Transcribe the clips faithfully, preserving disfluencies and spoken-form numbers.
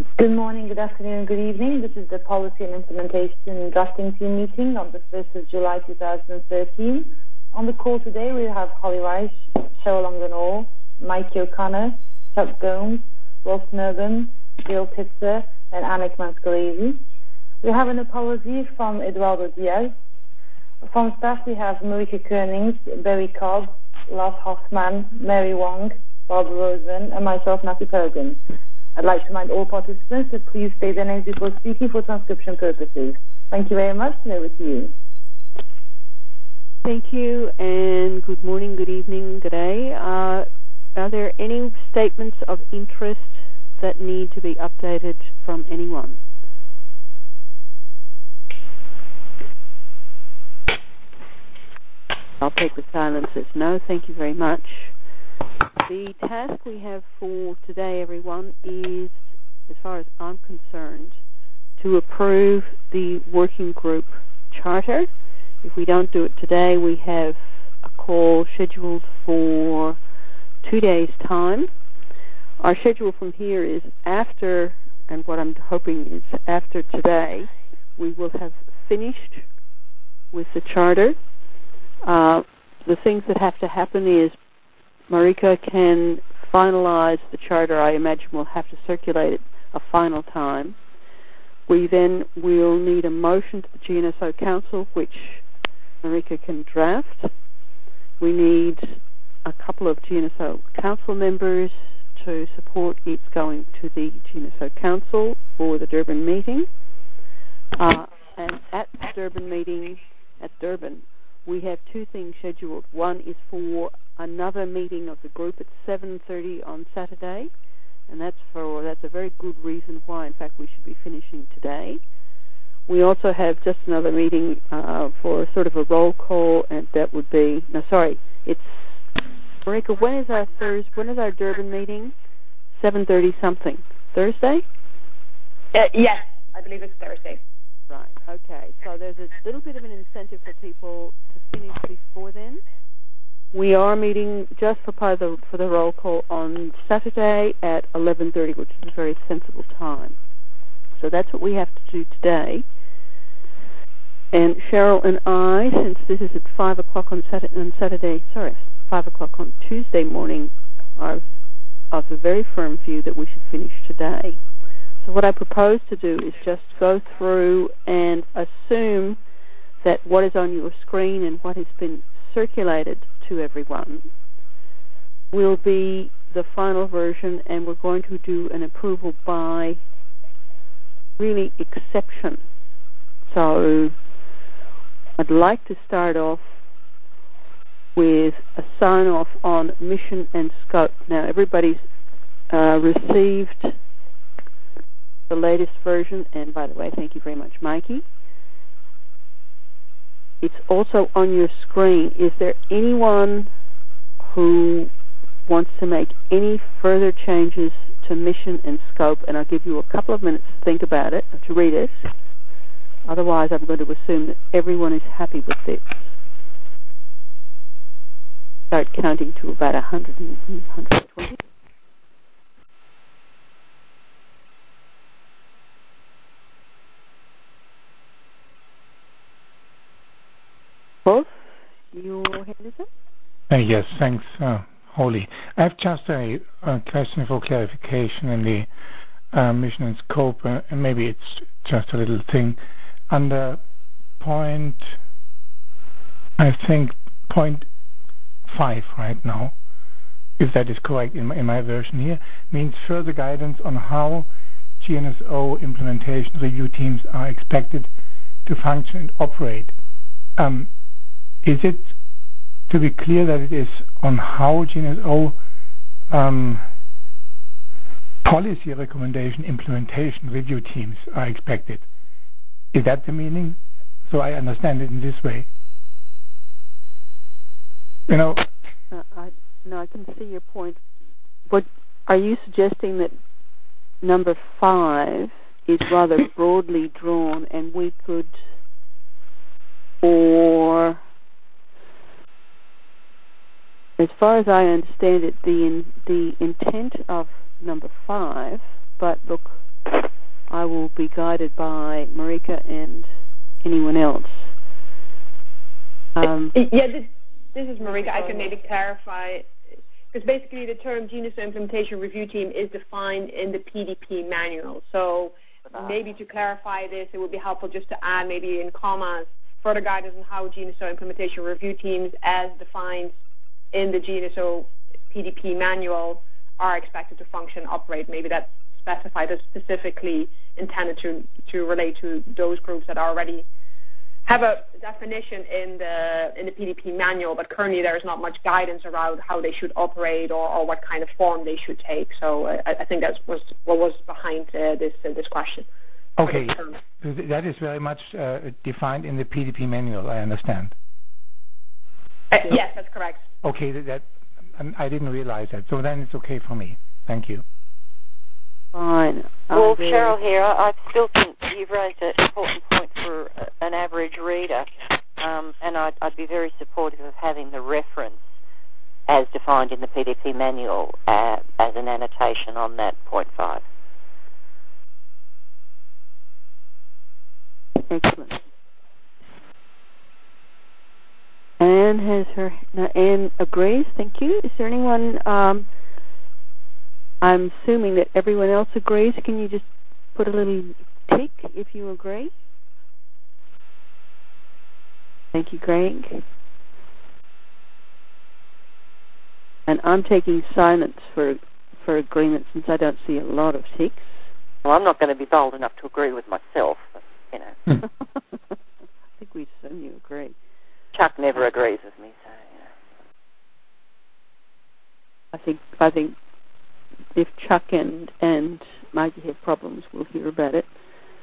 Good morning, good afternoon, good evening. This is the Policy and Implementation Drafting Team meeting on the first of July two thousand thirteen. On the call today we have Holly Reich, Cheryl Longan-Orr, Mikey O'Connor, Chuck Gomes, Rolf Nerben, Jill Pitzer, and Annick Manscalese. We have an apology from Eduardo Diaz. From staff we have Marika Koenings, Barry Cobb, Lars Hoffman, Mary Wong, Bob Rosen, and myself, Matthew Perrin. I'd like to remind all participants to please state their names before speaking for transcription purposes. Thank you very much, and over to you. Thank you, and good morning, good evening, good day. Uh, are there any statements of interest that need to be updated from anyone? I'll take the silence as no. Thank you very much. The task we have for today, everyone, is, as far as I'm concerned, to approve the working group charter. If we don't do it today, we have a call scheduled for two days' time. Our schedule from here is after, and what I'm hoping is after today, we will have finished with the charter. Uh, the things that have to happen is Marika can finalize the charter. I imagine we'll have to circulate it a final time. We then will need a motion to the G N S O Council, which Marika can draft. We need a couple of G N S O Council members to support it going to the G N S O Council for the Durban meeting. Uh, and at the Durban meeting, at Durban, we have two things scheduled. One is for another meeting of the group at seven thirty on Saturday, and that's for that's a very good reason why, in fact, we should be finishing today. We also have just another meeting uh, for sort of a roll call, and that would be no, sorry, it's Marika. When is our Thursday? When is our Durban meeting? seven thirty something. Thursday? Uh, yes, I believe it's Thursday. Right. Okay. So there's a little bit of an incentive for people to finish before then. We are meeting just for the for the roll call on Saturday at eleven thirty, which is a very sensible time. So that's what we have to do today. And Cheryl and I, since this is at five o'clock on Saturday, on Saturday, sorry, five o'clock on Tuesday morning, are of the very firm view that we should finish today. So what I propose to do is just go through and assume that what is on your screen and what has been circulated to everyone will be the final version, and we're going to do an approval by really exception. So I'd like to start off with a sign-off on mission and scope. Now, everybody's uh, received the latest version, and by the way, thank you very much, Mikey. It's also on your screen. Is there anyone who wants to make any further changes to mission and scope? And I'll give you a couple of minutes to think about it, or to read it. Otherwise, I'm going to assume that everyone is happy with this. Start counting to about one hundred and one hundred twenty. Both, your hand is up? Uh, yes, thanks, uh, Holly. I have just a, a question for clarification in the uh, mission and scope, uh, and maybe it's just a little thing. Under point, I think, point five right now, if that is correct in my, in my version here, means further guidance on how G N S O implementation review teams are expected to function and operate. Um, Is it to be clear that it is on how G N S O um, policy recommendation implementation review teams are expected? Is that the meaning? So I understand it in this way. You know. Uh, I, no, I can see your point. What are you suggesting that number five is rather broadly drawn, and we could, or as far as I understand it, the in, the intent of number five, but look, I will be guided by Marika and anyone else. Um, yeah, this, this is Marika. I can maybe clarify, because basically the term GeneSO Implementation Review Team is defined in the P D P manual. So maybe to clarify this, it would be helpful just to add maybe in commas further guidance on how GeneSO Implementation Review Teams, as defined in the GeneSO P D P manual, are expected to function, operate. Maybe that's specified as specifically intended to, to relate to those groups that already have a definition in the in the P D P manual, but currently there is not much guidance around how they should operate or, or what kind of form they should take. So uh, I think that was what was behind uh, this uh, this question. Okay, that is very much uh, defined in the P D P manual, I understand. Uh, yes, that's correct. Okay, that, that I didn't realize that. So then it's okay for me. Thank you. Fine. Well, Cheryl here, I still think you've raised an important point for an average reader, um, and I'd, I'd be very supportive of having the reference as defined in the P D P manual uh, as an annotation on that point five. Excellent. Anne has her. No, Anne agrees. Thank you. Is there anyone? Um, I'm assuming that everyone else agrees. Can you just put a little tick if you agree? Thank you, Greg. And I'm taking silence for for agreement since I don't see a lot of ticks. Well, I'm not going to be bold enough to agree with myself, but, you know. I think we assume you agree. Chuck never agrees with me, so, you know. I think I think if Chuck and, and Mikey have problems, we'll hear about it.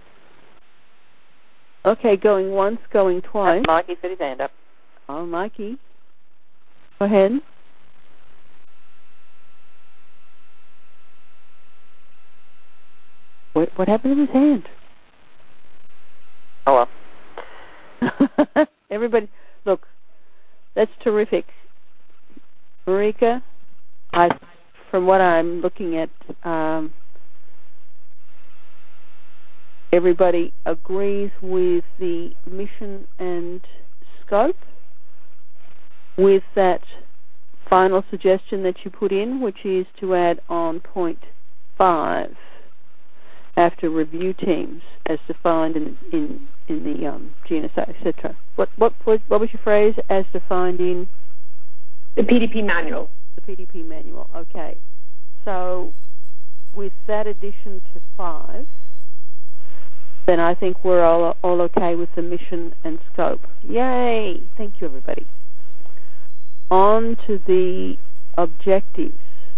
Okay, going once, going twice. That's Mikey's got his hand up. Oh, Mikey. Go ahead. What, what happened to his hand? Oh, well. Everybody, look, that's terrific. Marika, I, from what I'm looking at, um, everybody agrees with the mission and scope, with that final suggestion that you put in, which is to add on point five after review teams as defined in in, in the um, G N S A, et cetera. What, what, what was your phrase, as defined in? The P D P manual. The P D P manual, okay. So with that addition to five, then I think we're all, all okay with the mission and scope. Yay! Thank you, everybody. On to the objectives.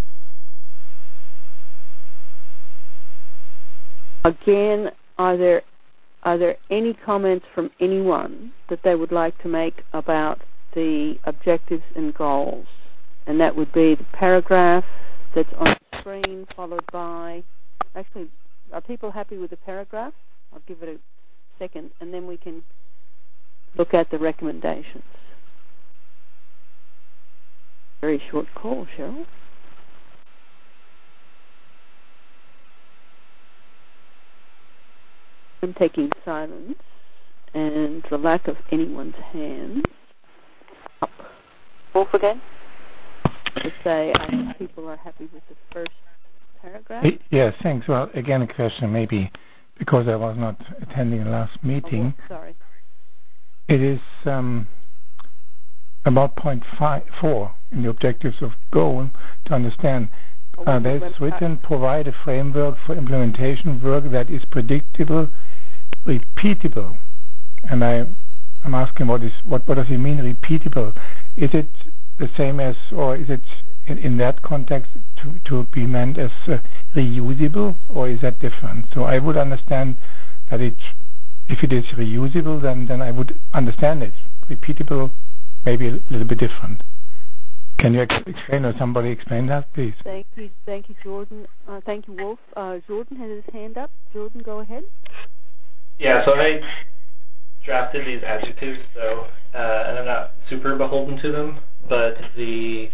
Again, are there are there any comments from anyone that they would like to make about the objectives and goals? And that would be the paragraph that's on the screen, followed by... Actually, are people happy with the paragraph? I'll give it a second, and then we can look at the recommendations. Very short call, Cheryl. I'm taking silence and the lack of anyone's hands up. Wolf again? To say I think people are happy with the first paragraph. Yes, thanks. Well, again, a question maybe because I was not attending the last meeting. Oh, sorry. It is um, about point five, four in the objectives of goal to understand. Uh, there's written, provide a framework for implementation work that is predictable, repeatable. And I, I'm asking, what is what, what does it mean, repeatable? Is it the same as, or is it in, in that context to, to be meant as uh, reusable, or is that different? So I would understand that it, if it is reusable, then, then I would understand it. Repeatable, maybe a little bit different. Can you explain, or somebody explain that, please? Thank you, thank you, Jordan. Uh, thank you, Wolf. Uh, Jordan has his hand up. Jordan, go ahead. Yeah, so I drafted these adjectives, so uh, and I'm not super beholden to them, but the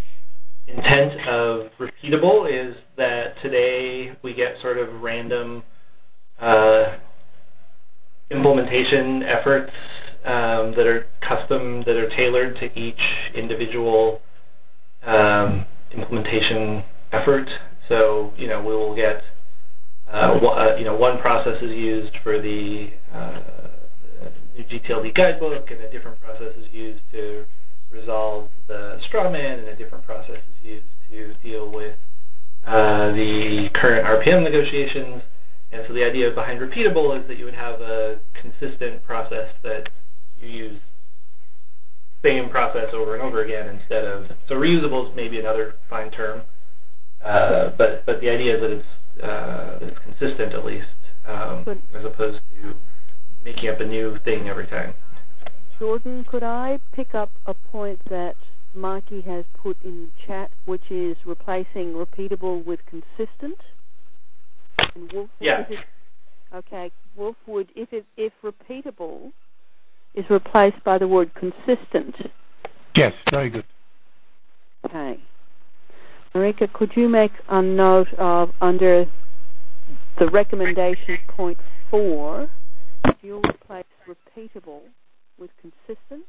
intent of repeatable is that today we get sort of random uh, implementation efforts um, that are custom, that are tailored to each individual um, implementation effort. So, you know, we will get, uh, one, uh, you know, one process is used for the uh, new G T L D guidebook, and a different process is used to resolve the straw man, and a different process is used to deal with uh, the current R P M negotiations. And so the idea behind repeatable is that you would have a consistent process that you use same process over and over again instead of, so reusable is maybe another fine term, uh, but but the idea is that it's uh, that it's consistent at least, um, as opposed to making up a new thing every time. Jordan, could I pick up a point that Mikey has put in the chat, which is replacing repeatable with consistent? And Wolf, yeah. It, okay, Wolfwood, if it, if repeatable is replaced by the word consistent. Yes, very good. Okay. Marika, could you make a note of under the recommendation point four, you'll replace repeatable with consistent?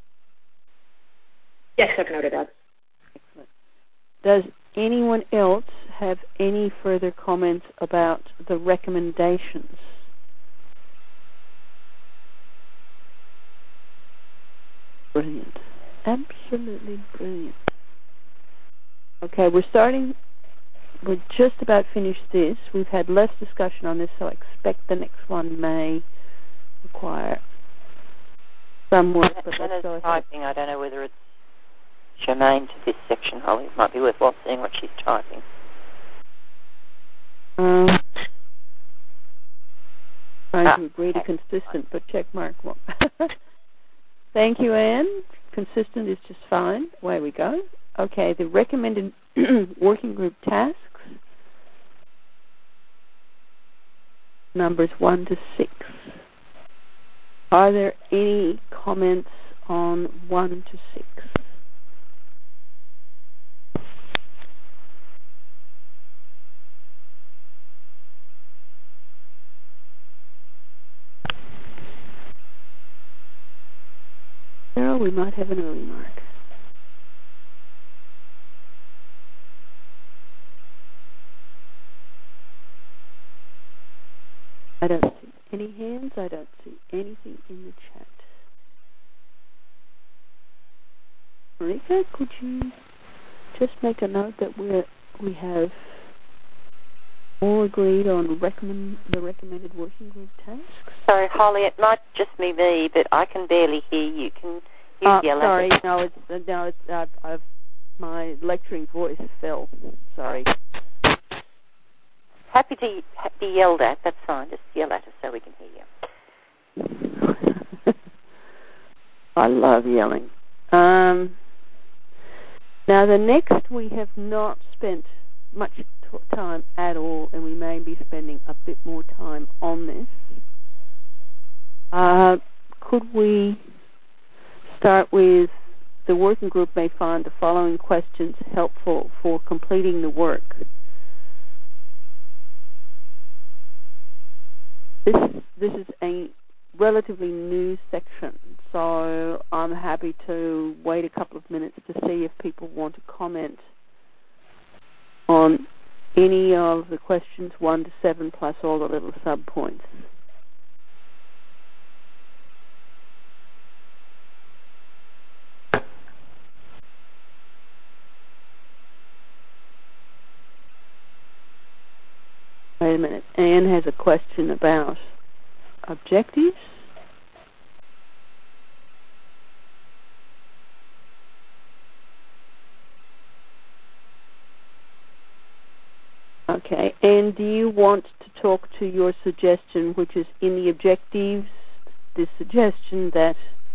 Yes, I've noted that. Excellent. Does anyone else have any further comments about the recommendations? Brilliant. Absolutely brilliant. Okay, we're starting, we're just about finished this. We've had less discussion on this, so I expect the next one may require some work. But let's go ahead. Typing, I don't know whether it's germane to this section, Holly. It might be worthwhile seeing what she's typing. Um, trying ah, to agree to okay. consistent, but check mark one. Thank you, Anne. Consistent is just fine. Away we go. Okay, the recommended working group tasks, numbers one to six. Are there any comments on one to six? Sarah, we might have an early mark. I don't see any hands. I don't see anything in the chat. Marika, could you just make a note that we we have all agreed on recommend the recommended working group tasks? Sorry, Holly, it might just be me, but I can barely hear you. Can you uh, yell sorry, at me? no, it's no, it's uh, I've my lecturing voice fell. Sorry. Happy to be yelled at. That's fine. Just yell at us so we can hear you. I love yelling. Um, now, the next we have not spent much t- time at all, and we may be spending a bit more time on this. Uh, could we start with the working group may find the following questions helpful for completing the work. This, this is a relatively new section, so I'm happy to wait a couple of minutes to see if people want to comment on any of the questions one to seven plus all the little sub-points. Wait a minute. Anne has a question about objectives. Okay. And do you want to talk to your suggestion, which is in the objectives, the suggestion that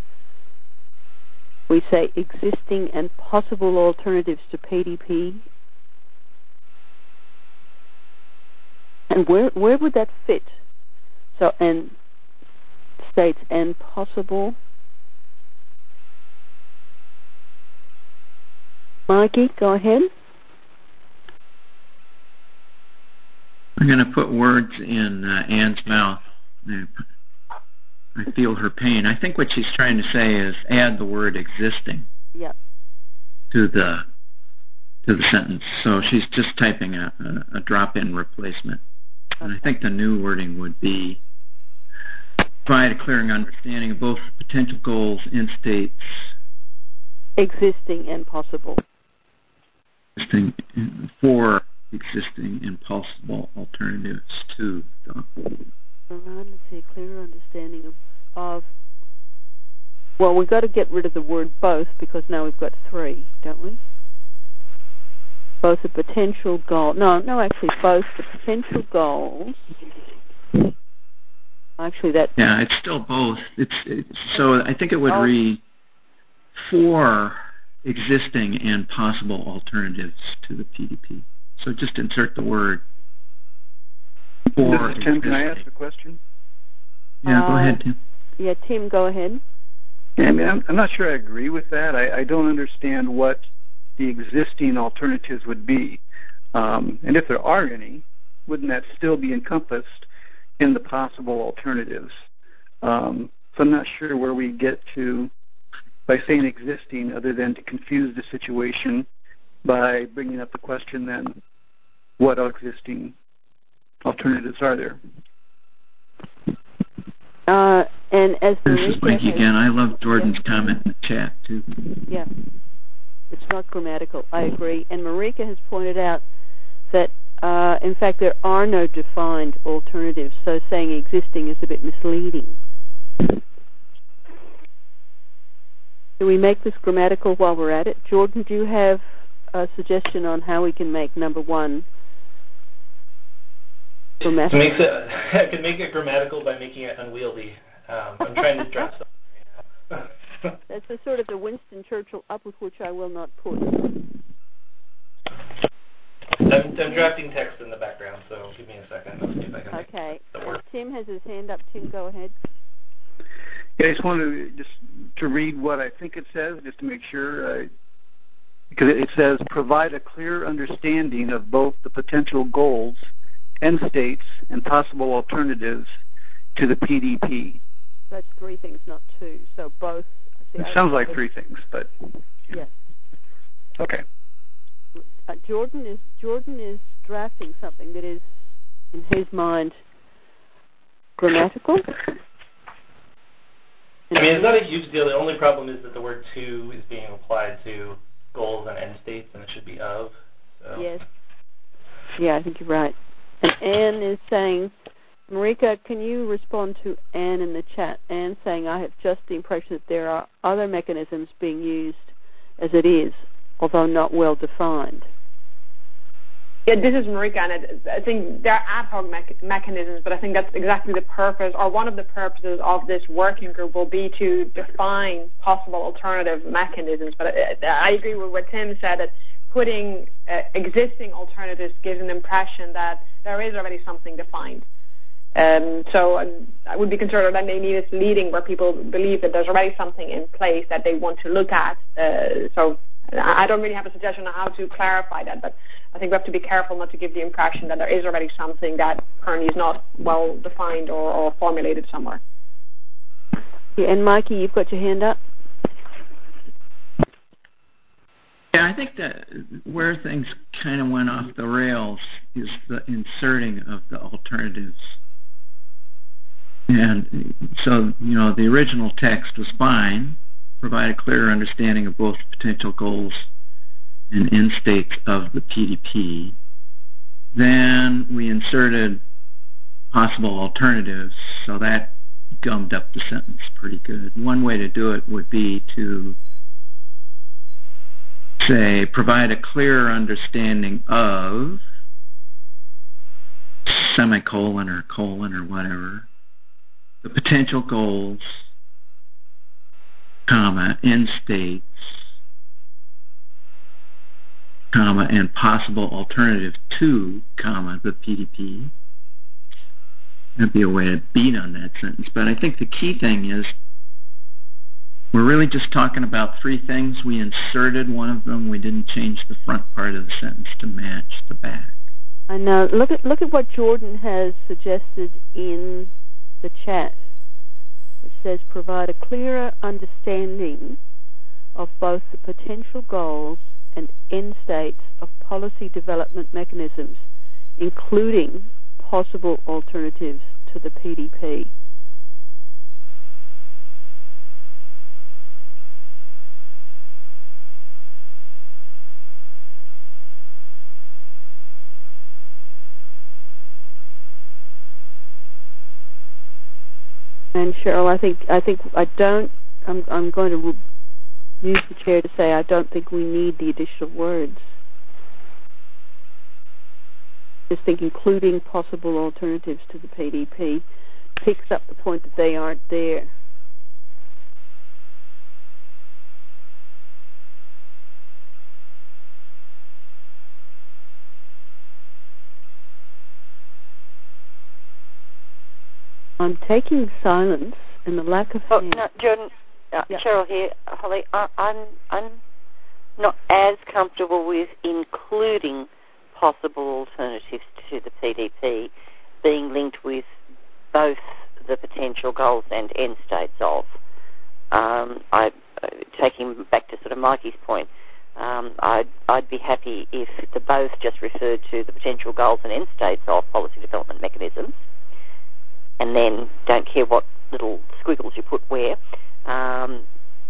we say existing and possible alternatives to P D P? And where where would that fit? So, and states and possible. Mikey, go ahead. I'm going to put words in uh, Anne's mouth. I feel her pain. I think what she's trying to say is add the word existing yep. to the to the sentence. So she's just typing a, a, a drop-in replacement. Okay. And I think the new wording would be provide a clearing understanding of both potential goals and states. Existing and possible. Existing for existing and possible alternatives to the... Around, let's see, a clearer understanding of, of... Well, we've got to get rid of the word both because now we've got three, don't we? Both the potential goal... No, no, actually, both the potential goals... Actually, that... Yeah, it's still both. It's, it's so I think it would oh. read for existing and possible alternatives to the P D P. So just insert the word for This is Tim. Can I ask a question? Yeah, uh, go ahead, Tim. Yeah, Tim, go ahead. Yeah, I mean, I'm, I'm not sure I agree with that. I, I don't understand what the existing alternatives would be. Um, and if there are any, wouldn't that still be encompassed in the possible alternatives? Um, so I'm not sure where we get to by saying existing other than to confuse the situation by bringing up the question then, what existing alternatives are there? Uh, and as this is Mikey has, again. I love Jordan's yeah. comment in the chat, too. Yeah. It's not grammatical. I agree. And Marika has pointed out that, uh, in fact, there are no defined alternatives, so saying existing is a bit misleading. Do we make this grammatical while we're at it? Jordan, do you have a suggestion on how we can make number one grammatical? Makes it, I can make it grammatical by making it unwieldy. Um, I'm trying to draft something right now. That's a sort of the Winston Churchill up with which I will not put. I'm, I'm drafting text in the background, so give me a second. Let's see if I can okay. make that work. Tim has his hand up. Tim, go ahead. Yeah, I just wanted to, just to read what I think it says, just to make sure, uh, because it says, provide a clear understanding of both the potential goals, end states, and possible alternatives to the P D P. That's three things, not two. So both. It sounds like three things, but... Yes. Okay. Uh, Jordan is Jordan is drafting something that is, in his mind, grammatical. I mean, it's not a huge deal. The only problem is that the word to is being applied to goals and end states, and it should be of. So. Yes. Yeah, I think you're right. And Anne is saying, Marika, can you respond to Anne in the chat? Anne saying, I have just the impression that there are other mechanisms being used as it is, although not well defined. Yeah, this is Marika, and I think there are ad hoc me- mechanisms, but I think that's exactly the purpose, or one of the purposes of this working group will be to define possible alternative mechanisms. But I, I agree with what Tim said, that putting uh, existing alternatives gives an impression that there is already something defined. Um, so um, I would be concerned that maybe it's leading where people believe that there's already something in place that they want to look at. Uh, so I don't really have a suggestion on how to clarify that, but I think we have to be careful not to give the impression that there is already something that currently is not well defined or, or formulated somewhere. Yeah, and Mikey, you've got your hand up. Yeah, I think that where things kind of went off the rails is the inserting of the alternatives. And so, you know, the original text was fine, provide a clearer understanding of both potential goals and end states of the P D P. Then we inserted possible alternatives, so that gummed up the sentence pretty good. One way to do it would be to say, provide a clearer understanding of semicolon or colon or whatever, the potential goals, comma, end states, comma, and possible alternative to, comma, the P D P. That'd be a way to beat on that sentence. But I think the key thing is we're really just talking about three things. We inserted one of them. We didn't change the front part of the sentence to match the back. I know. Look at look at what Jordan has suggested in the chat, which says provide a clearer understanding of both the potential goals and end states of policy development mechanisms, including possible alternatives to the P D P. And Cheryl, I think I think I don't. I'm I'm going to use the chair to say I don't think we need the additional words. Just think including possible alternatives to the P D P picks up the point that they aren't there. I'm taking silence and the lack of. Oh, no, Jordan, uh, yep. Cheryl here, Holly. I, I'm I'm not as comfortable with including possible alternatives to the P D P being linked with both the potential goals and end states of. Um, I, uh, taking back to sort of Mikey's point, um, I'd, I'd be happy if the both just referred to the potential goals and end states of policy development mechanisms, and then don't care what little squiggles you put where. Um,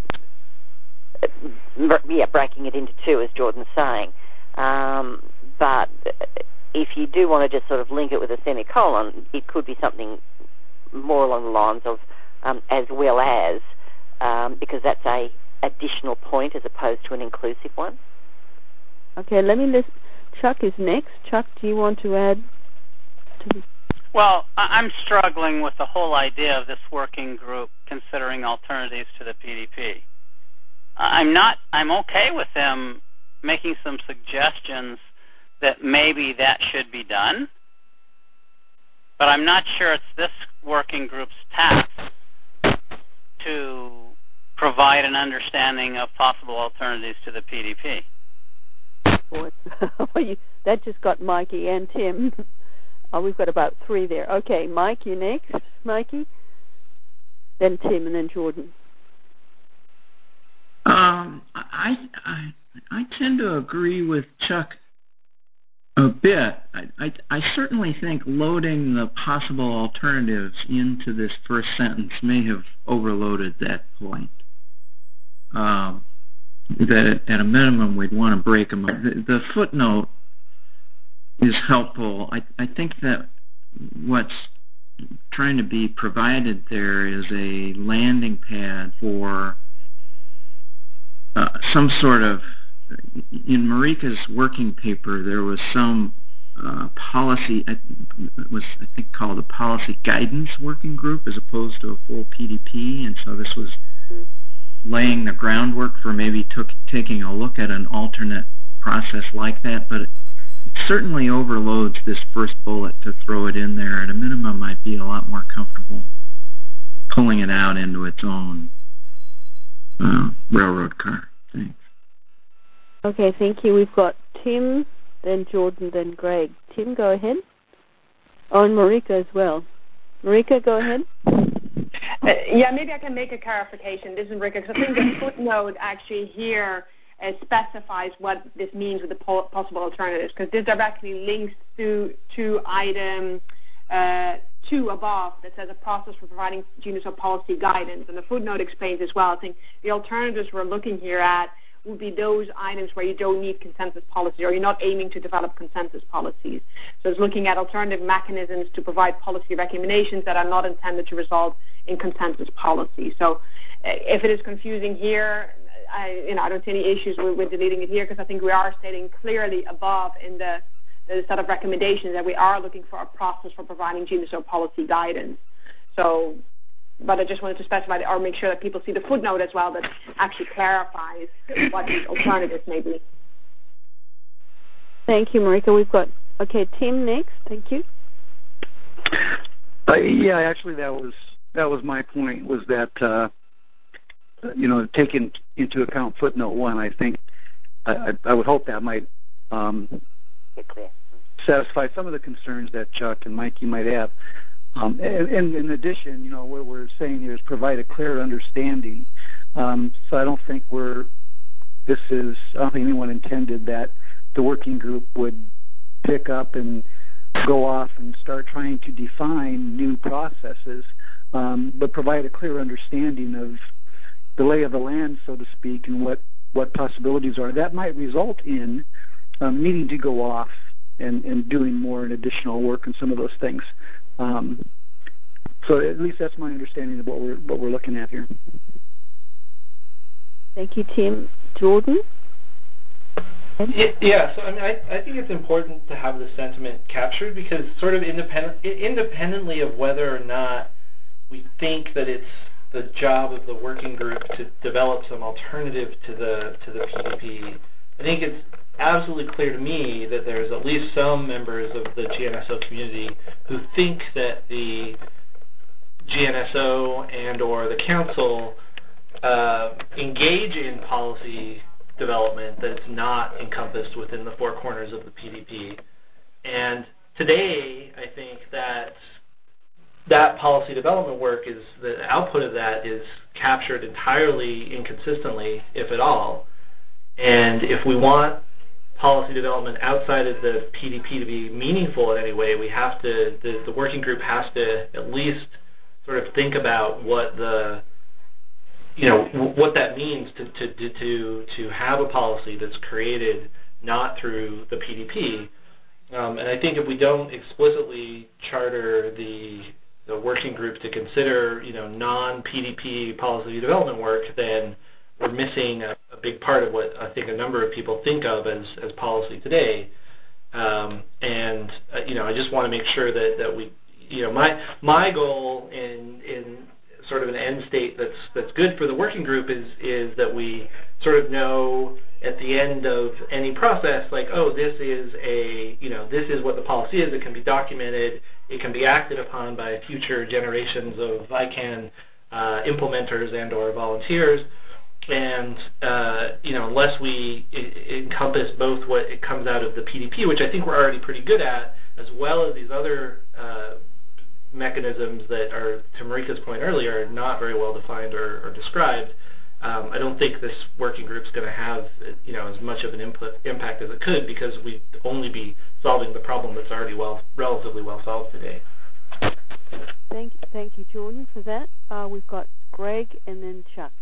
yeah, breaking it into two, as Jordan's saying. Um, but if you do want to just sort of link it with a semicolon, it could be something more along the lines of um, as well as, um, because that's a additional point as opposed to an inclusive one. Okay, let me list. Chuck is next. Chuck, do you want to add to this? Well, I'm struggling with the whole idea of this working group considering alternatives to the P D P. I'm not. I'm okay with them making some suggestions that maybe that should be done, but I'm not sure it's this working group's task to provide an understanding of possible alternatives to the P D P. That just got Mikey and Tim. Oh, we've got about three there. Okay, Mike, you next. Mikey, then Tim, and then Jordan. Um, I, I I tend to agree with Chuck a bit. I, I, I certainly think loading the possible alternatives into this first sentence may have overloaded that point. Um, that at a minimum we'd want to break them up. The, the footnote is helpful. I, I think that what's trying to be provided there is a landing pad for uh, some sort of, in Marika's working paper, there was some uh, policy, it was I think called a policy guidance working group as opposed to a full P D P, and so this was laying the groundwork for maybe took, taking a look at an alternate process like that, but it, it certainly overloads this first bullet to throw it in there. At a minimum, I'd be a lot more comfortable pulling it out into its own uh, railroad car. Thanks. Okay, thank you. We've got Tim, then Jordan, then Greg. Tim, go ahead. Oh, and Marika as well. Marika, go ahead. Uh, yeah, maybe I can make a clarification. This is Marika, because I think the footnote actually here uh, specifies what this means with the po- possible alternatives, because this directly links to, to item uh, two above that says a process for providing G N S O policy guidance. And the footnote explains as well. I think the alternatives we're looking here at would be those items where you don't need consensus policy or you're not aiming to develop consensus policies. So it's looking at alternative mechanisms to provide policy recommendations that are not intended to result in consensus policy. So uh, if it is confusing here, I, you know, I don't see any issues with, with deleting it here, because I think we are stating clearly above in the, the set of recommendations that we are looking for a process for providing G N S O policy guidance. So, but I just wanted to specify or make sure that people see the footnote as well that actually clarifies what these alternatives may be. Thank you, Marika. We've got, okay, Tim next. Thank you. Uh, yeah, actually that was that was my point, was that, uh, you know, taking into account footnote one, I think, I, I would hope that might um, Get clear. satisfy some of the concerns that Chuck and Mikey might have. Um, and, and in addition, you know, what we're saying here is provide a clear understanding. Um, so I don't think we're, this is, I don't think anyone intended that the working group would pick up and go off and start trying to define new processes, um, but provide a clear understanding of the lay of the land, so to speak, and what, what possibilities are. That might result in um, needing to go off and, and doing more and additional work on some of those things. Um, so at least that's my understanding of what we're what we're looking at here. Thank you, Tim. Jordan? Yeah, so I mean, I, I think it's important to have the sentiment captured because sort of independent, independently of whether or not we think that it's the job of the working group to develop some alternative to the to the P D P, I think it's absolutely clear to me that there's at least some members of the G N S O community who think that the G N S O and or the council uh, engage in policy development that's not encompassed within the four corners of the P D P. And today, I think that that policy development work is, the output of that is captured entirely inconsistently, if at all. And if we want policy development outside of the P D P to be meaningful in any way, we have to, the, the working group has to at least sort of think about what the, you know, what that means to, to, to, to have a policy that's created not through the P D P. Um, and I think if we don't explicitly charter the, the working group to consider, you know, non-P D P policy development work, then we're missing a, a big part of what I think a number of people think of as, as policy today. Um, and, uh, you know, I just want to make sure that, that we, you know, my my goal in in sort of an end state that's that's good for the working group is is that we sort of know at the end of any process, like, oh, this is a, you know, this is what the policy is. It can be documented. It can be acted upon by future generations of I CAN uh, implementers and or volunteers. And, uh, you know, unless we I- encompass both what it comes out of the P D P, which I think we're already pretty good at, as well as these other uh, mechanisms that are, to Marika's point earlier, not very well defined or, or described, um, I don't think this working group's going to have, you know, as much of an input, impact as it could, because we'd only be solving the problem that's already well, relatively well solved today. Thank, thank you, Jordan, for that. Uh, we've got Greg and then Chuck.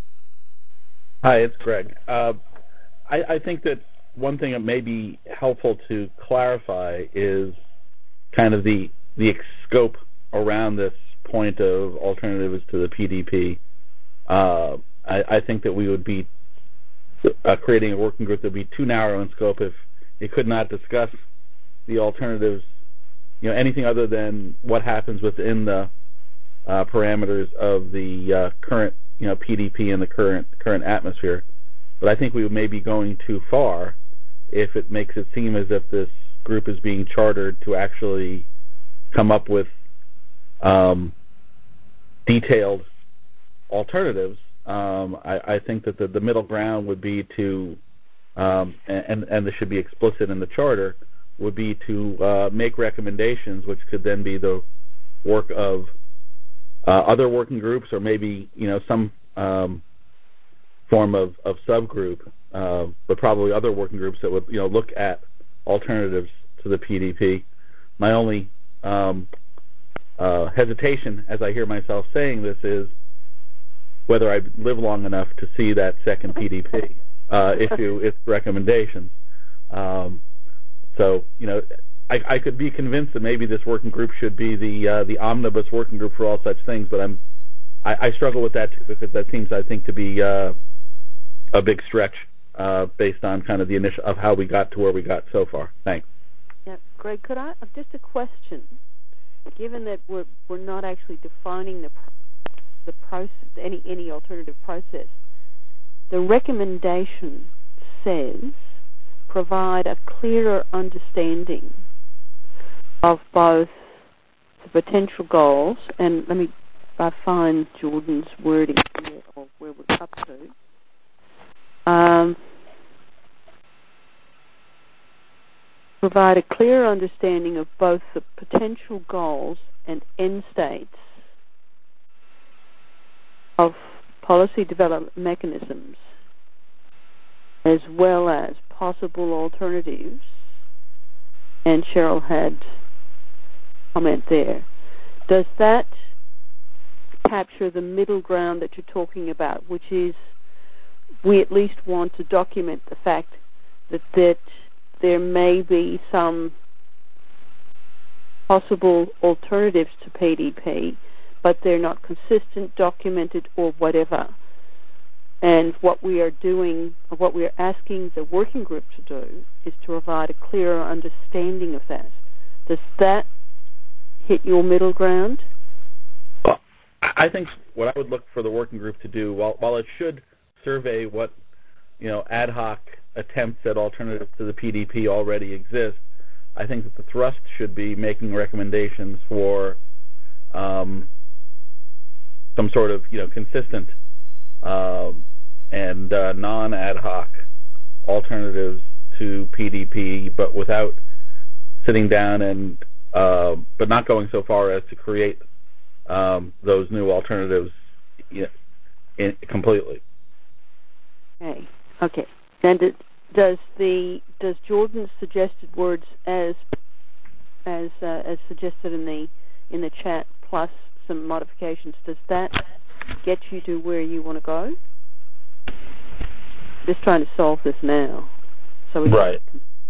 Hi, it's Greg. Uh, I, I think that one thing that may be helpful to clarify is kind of the the scope around this point of alternatives to the P D P. Uh, I, I think that we would be uh, creating a working group that would be too narrow in scope if it could not discuss the alternatives, you know, anything other than what happens within the uh, parameters of the uh, current, you know, P D P and the current current atmosphere. But I think we may be going too far if it makes it seem as if this group is being chartered to actually come up with um, detailed alternatives. Um, I, I think that the, the middle ground would be to, um, and, and this should be explicit in the charter, would be to uh, make recommendations, which could then be the work of uh, other working groups, or maybe, you know, some um, form of, of subgroup, uh, but probably other working groups that would, you know, look at alternatives to the P D P. My only um, uh, hesitation, as I hear myself saying this, is whether I live long enough to see that second P D P uh, issue its recommendations. Um, so, you know, I, I could be convinced that maybe this working group should be the uh, the omnibus working group for all such things, but I'm I, I struggle with that too, because that seems, I think, to be uh, a big stretch uh, based on kind of the initial of how we got to where we got so far. Thanks. Yeah, Greg, could I just a question? Given that we're we're not actually defining the the process, any any alternative process, the recommendation says provide a clearer understanding of both the potential goals, and let me I find Jordan's wording here of where we're up to. Um, provide a clear understanding of both the potential goals and end states of policy development mechanisms, as well as possible alternatives. And Cheryl had comment there. Does that capture the middle ground that you're talking about, which is we at least want to document the fact that, that there may be some possible alternatives to P D P, but they're not consistent, documented, or whatever. And what we are doing, what we are asking the working group to do, is to provide a clearer understanding of that. Does that hit your middle ground? Well, I think what I would look for the working group to do, while, while it should survey what, you know, ad hoc attempts at alternatives to the P D P already exist, I think that the thrust should be making recommendations for um, some sort of, you know, consistent um, and uh, non-ad hoc alternatives to P D P, but without sitting down and, uh, but not going so far as to create um, those new alternatives, you know, in, completely. Okay. Okay. And it, does the does Jordan's suggested words as as uh, as suggested in the in the chat plus some modifications, does that get you to where you want to go? Just trying to solve this now. So we right.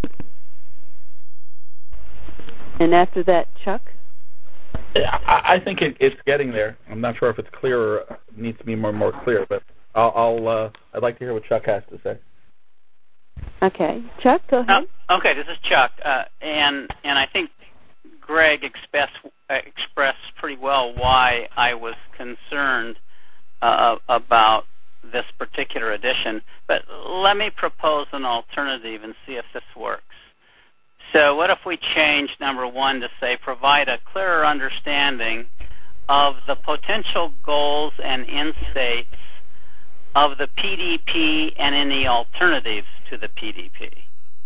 And after that, Chuck? Yeah, I, I think it, it's getting there. I'm not sure if it's clear or needs to be more and more clear, but I'll, I'll uh, I'd like to hear what Chuck has to say. Okay, Chuck, go ahead. Uh, okay, this is Chuck, uh, and and I think Greg expressed uh, expressed pretty well why I was concerned uh, about this particular edition. But let me propose an alternative and see if this works. So what if we change number one to say provide a clearer understanding of the potential goals and end states of the P D P and any alternatives to the P D P?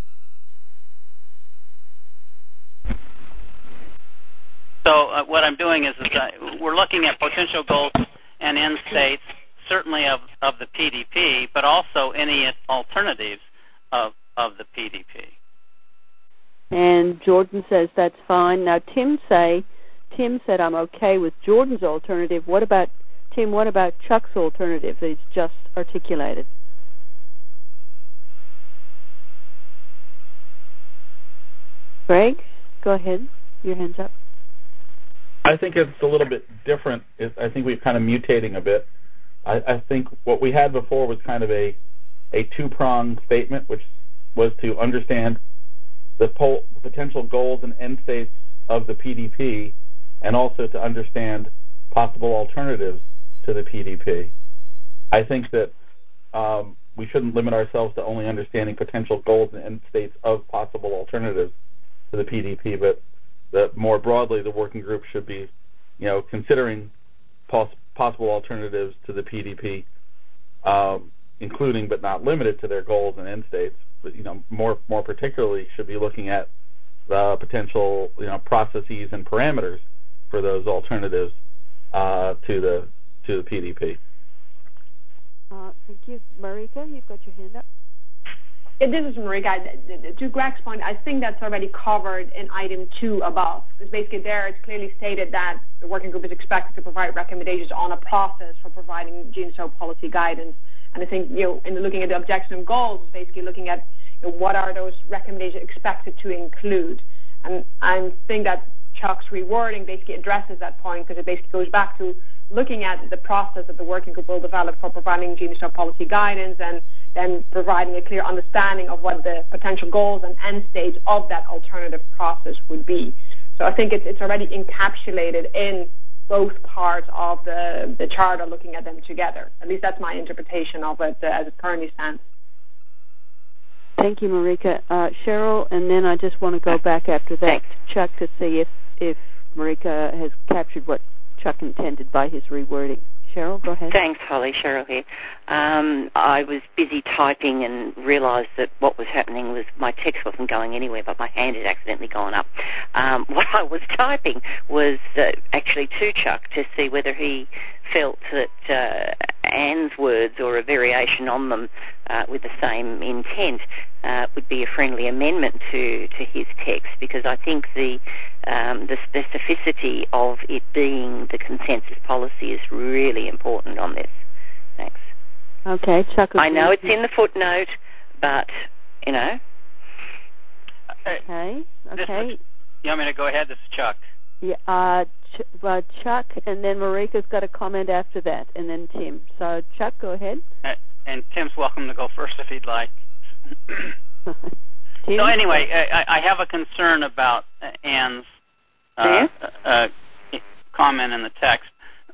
So uh, what I'm doing is, is uh, we're looking at potential goals and end states, certainly of, of the P D P, but also any alternatives of, of the P D P. And Jordan says that's fine. Now Tim say, Tim said I'm okay with Jordan's alternative. What about Tim? What about Chuck's alternative that he's just articulated? Greg, go ahead. Your hand's up. I think it's a little bit different. I think we're kind of mutating a bit. I, I think what we had before was kind of a, a two-pronged statement, which was to understand the, pol- the potential goals and end states of the P D P, and also to understand possible alternatives to the P D P. I think that um, we shouldn't limit ourselves to only understanding potential goals and end states of possible alternatives to the P D P, but that more broadly the working group should be, you know, considering pos- possible alternatives to the P D P, um, including but not limited to their goals and end states. But, you know, more more particularly should be looking at the potential, you know, processes and parameters for those alternatives uh, to the to the P D P. Uh, thank you, Marika. You've got your hand up. Yeah, this is Marika. To Greg's point, I think that's already covered in item two above, because basically there it's clearly stated that the working group is expected to provide recommendations on a process for providing G N S O policy guidance. And I think, you know, in looking at the objectives and goals, is basically looking at, you know, what are those recommendations expected to include. And I think that Chuck's rewording basically addresses that point, because it basically goes back to looking at the process that the working group will develop for providing G N S O policy guidance, and then providing a clear understanding of what the potential goals and end states of that alternative process would be. So I think it's, it's already encapsulated in both parts of the, the charter, looking at them together. At least that's my interpretation of it uh, as it currently stands. Thank you, Marika. Uh, Cheryl, and then I just want to go back after that, Thanks. Chuck, to see if, if Marika has captured what Chuck intended by his rewording. Cheryl, go ahead. Thanks, Holly. Cheryl here. Um, I was busy typing and realised that what was happening was my text wasn't going anywhere, but my hand had accidentally gone up. Um, what I was typing was uh, actually to Chuck to see whether he felt that uh, Anne's words or a variation on them uh, with the same intent uh, would be a friendly amendment to, to his text, because I think the um, the specificity of it being the consensus policy is really important on this. Thanks. Okay, Chuck. I know it's in the footnote, but, you know. Okay, okay. Is, you want me to go ahead? This is Chuck. Yeah, uh, Ch- uh, Chuck, and then Marika's got a comment after that, and then Tim. So, Chuck, go ahead. Uh, and Tim's welcome to go first if he'd like. Tim? So anyway, I, I have a concern about Anne's uh, uh, comment in the text.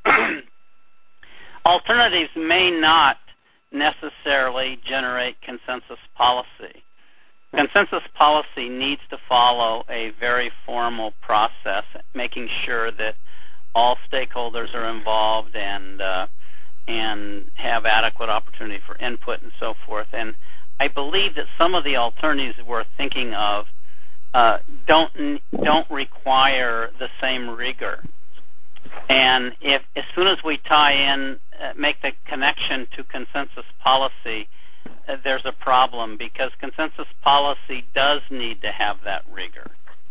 Alternatives may not necessarily generate consensus policy. Consensus policy needs to follow a very formal process, making sure that all stakeholders are involved and uh, and have adequate opportunity for input and so forth. And I believe that some of the alternatives that we're thinking of uh, don't don't require the same rigor. And if as soon as we tie in, uh, make the connection to consensus policy, uh, there's a problem, because consensus policy does need to have that rigor.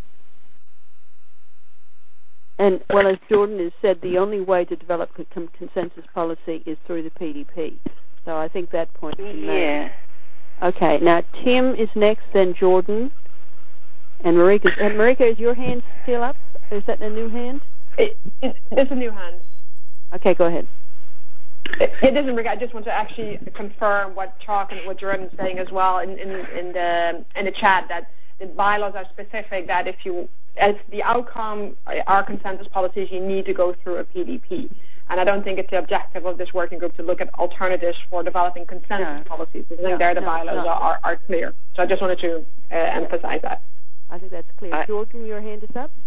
And, well, as Jordan has said, the only way to develop con- consensus policy is through the P D P. So I think that point is made. Yeah. Okay, now Tim is next, then Jordan, and Marika. And Marika, is your hand still up? Is that a new hand? It, it, it's a new hand. Okay, go ahead. It, it isn't, Marika. I just want to actually confirm what Chuck and what Jordan's saying as well in, in, in the in the chat, that the bylaws are specific that if you, as the outcome are consensus policies, you need to go through a P D P. And I don't think it's the objective of this working group to look at alternatives for developing consensus no. policies. I think no, there the no, bylaws no. are, are clear. So I just wanted to uh, emphasize that. I think that's clear. I, Jordan, your hand is up?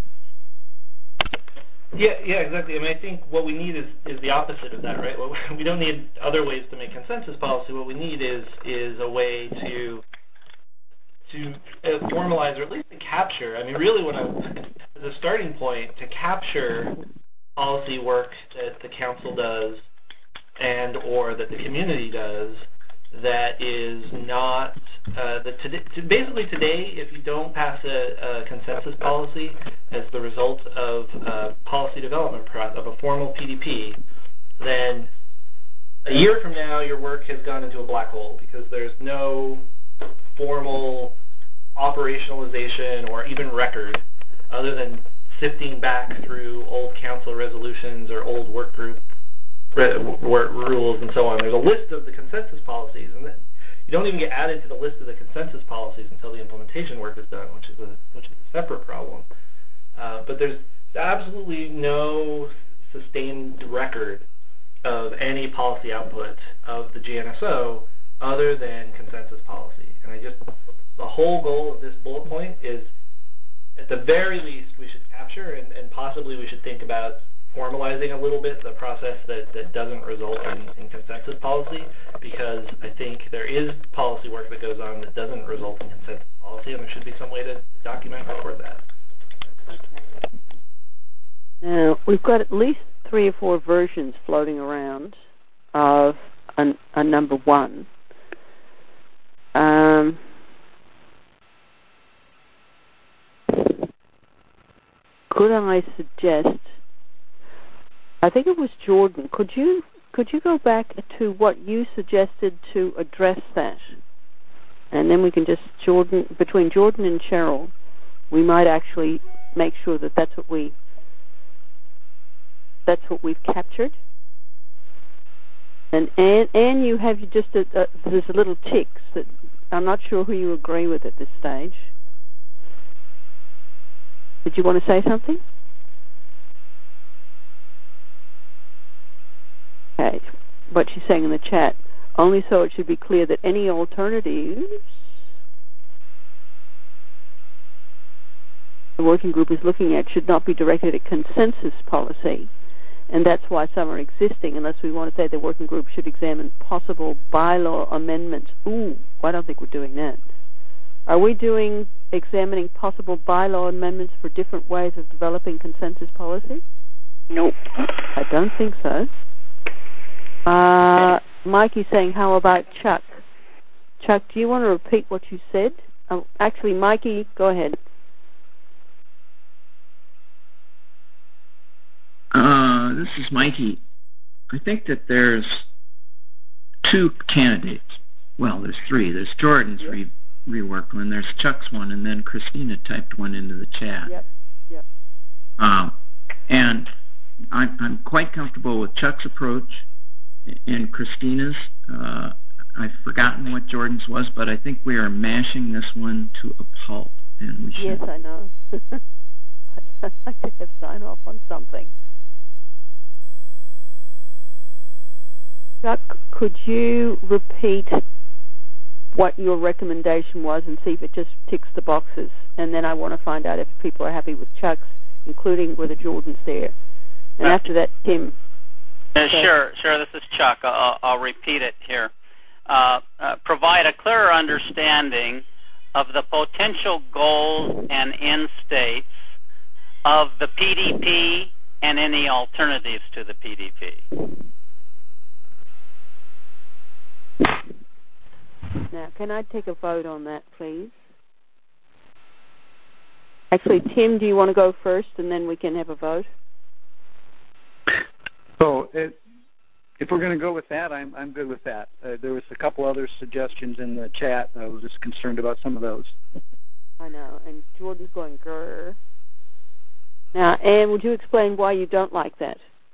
Yeah, yeah, exactly. I mean, I think what we need is, is the opposite of that, right? Well, we don't need other ways to make consensus policy. What we need is is a way to to uh, formalize, or at least to capture. I mean, really, what I, as a starting point, to capture policy work that the council does and or that the community does that is not uh, the today, to basically today, if you don't pass a, a consensus policy as the result of a policy development process, of a formal P D P, then a year from now your work has gone into a black hole, because there's no formal operationalization or even record other than sifting back through old council resolutions or old work group re- rules and so on. There's a list of the consensus policies, and you don't even get added to the list of the consensus policies until the implementation work is done, which is a which is a separate problem. Uh, but there's absolutely no sustained record of any policy output of the G N S O other than consensus policy. And I just the whole goal of this bullet point is, at the very least, we should capture, and, and possibly we should think about formalizing a little bit the process that, that doesn't result in, in consensus policy, because I think there is policy work that goes on that doesn't result in consensus policy, and there should be some way to document and record that. Okay. Now, we've got at least three or four versions floating around of a, a number one. Um... Could I suggest, I think it was Jordan, could you could you go back to what you suggested to address that? And then we can just, Jordan, between Jordan and Cheryl, we might actually make sure that that's what we, that's what we've captured. And Anne, Anne you have just, a, a, there's a little ticks that I'm not sure who you agree with at this stage. Did you want to say something? Okay. What she's saying in the chat, only so it should be clear that any alternatives the working group is looking at should not be directed at consensus policy, and that's why some are existing, unless we want to say the working group should examine possible bylaw amendments. Ooh, I don't think we're doing that. Are we doing examining possible bylaw amendments for different ways of developing consensus policy? Nope. I don't think so. Uh, Mikey's saying, how about Chuck? Chuck, do you want to repeat what you said? Oh, actually, Mikey, go ahead. Uh, this is Mikey. I think that there's two candidates. Well, there's three. There's Jordan's yep. re- reworked one. There's Chuck's one, and then Christina typed one into the chat. Yep. Yep. Um, and I'm, I'm quite comfortable with Chuck's approach and Christina's. Uh, I've forgotten what Jordan's was, but I think we are mashing this one to a pulp. And we should. Yes, I know. I'd like to have sign off on something. Chuck, could you repeat what your recommendation was and see if it just ticks the boxes? And then I want to find out if people are happy with Chuck's, including whether Jordan's there. And uh, after that, Tim. Uh, sure, sure. This is Chuck. I'll, I'll repeat it here. Uh, uh, provide a clearer understanding of the potential goals and end states of the P D P and any alternatives to the P D P. Now, can I take a vote on that, please? Actually, Tim, do you want to go first, and then we can have a vote? So, it, if we're going to go with that, I'm I'm good with that. Uh, there was a couple other suggestions in the chat. I was just concerned about some of those. I know, and Jordan's going grrr. Now, Anne, would you explain why you don't like that?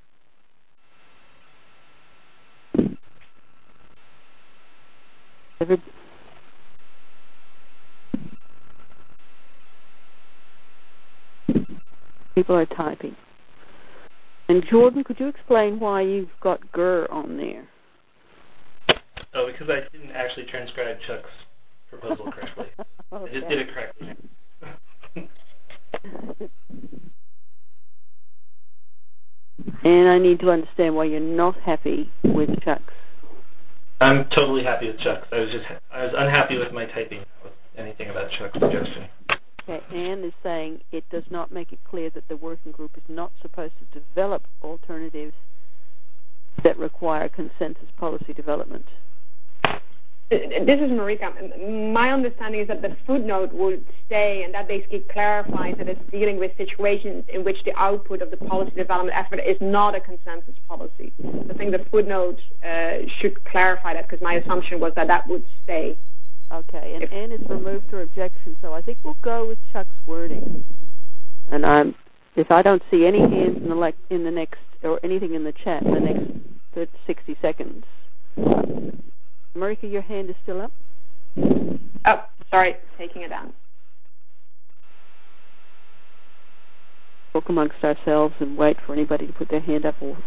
Every... People are typing. And Jordan, could you explain why you've got grr on there? Oh, because I didn't actually transcribe Chuck's proposal correctly. Okay. I just did it correctly. And I need to understand why you're not happy with Chuck's. I'm totally happy with Chuck's. I was just I was unhappy with my typing, not with anything about Chuck's suggestion. Okay, Anne is saying it does not make it clear that the working group is not supposed to develop alternatives that require consensus policy development. This is Marika. My understanding is that the footnote would stay, and that basically clarifies that it's dealing with situations in which the output of the policy development effort is not a consensus policy. I think the footnote uh, should clarify that, because my assumption was that that would stay. Okay, and Anne has removed her objection, so I think we'll go with Chuck's wording. And I'm, if I don't see any hands in the, le- in the next, or anything in the chat in the next sixty seconds. Marika, your hand is still up? Oh, sorry, taking it down. Talk amongst ourselves and wait for anybody to put their hand up. Or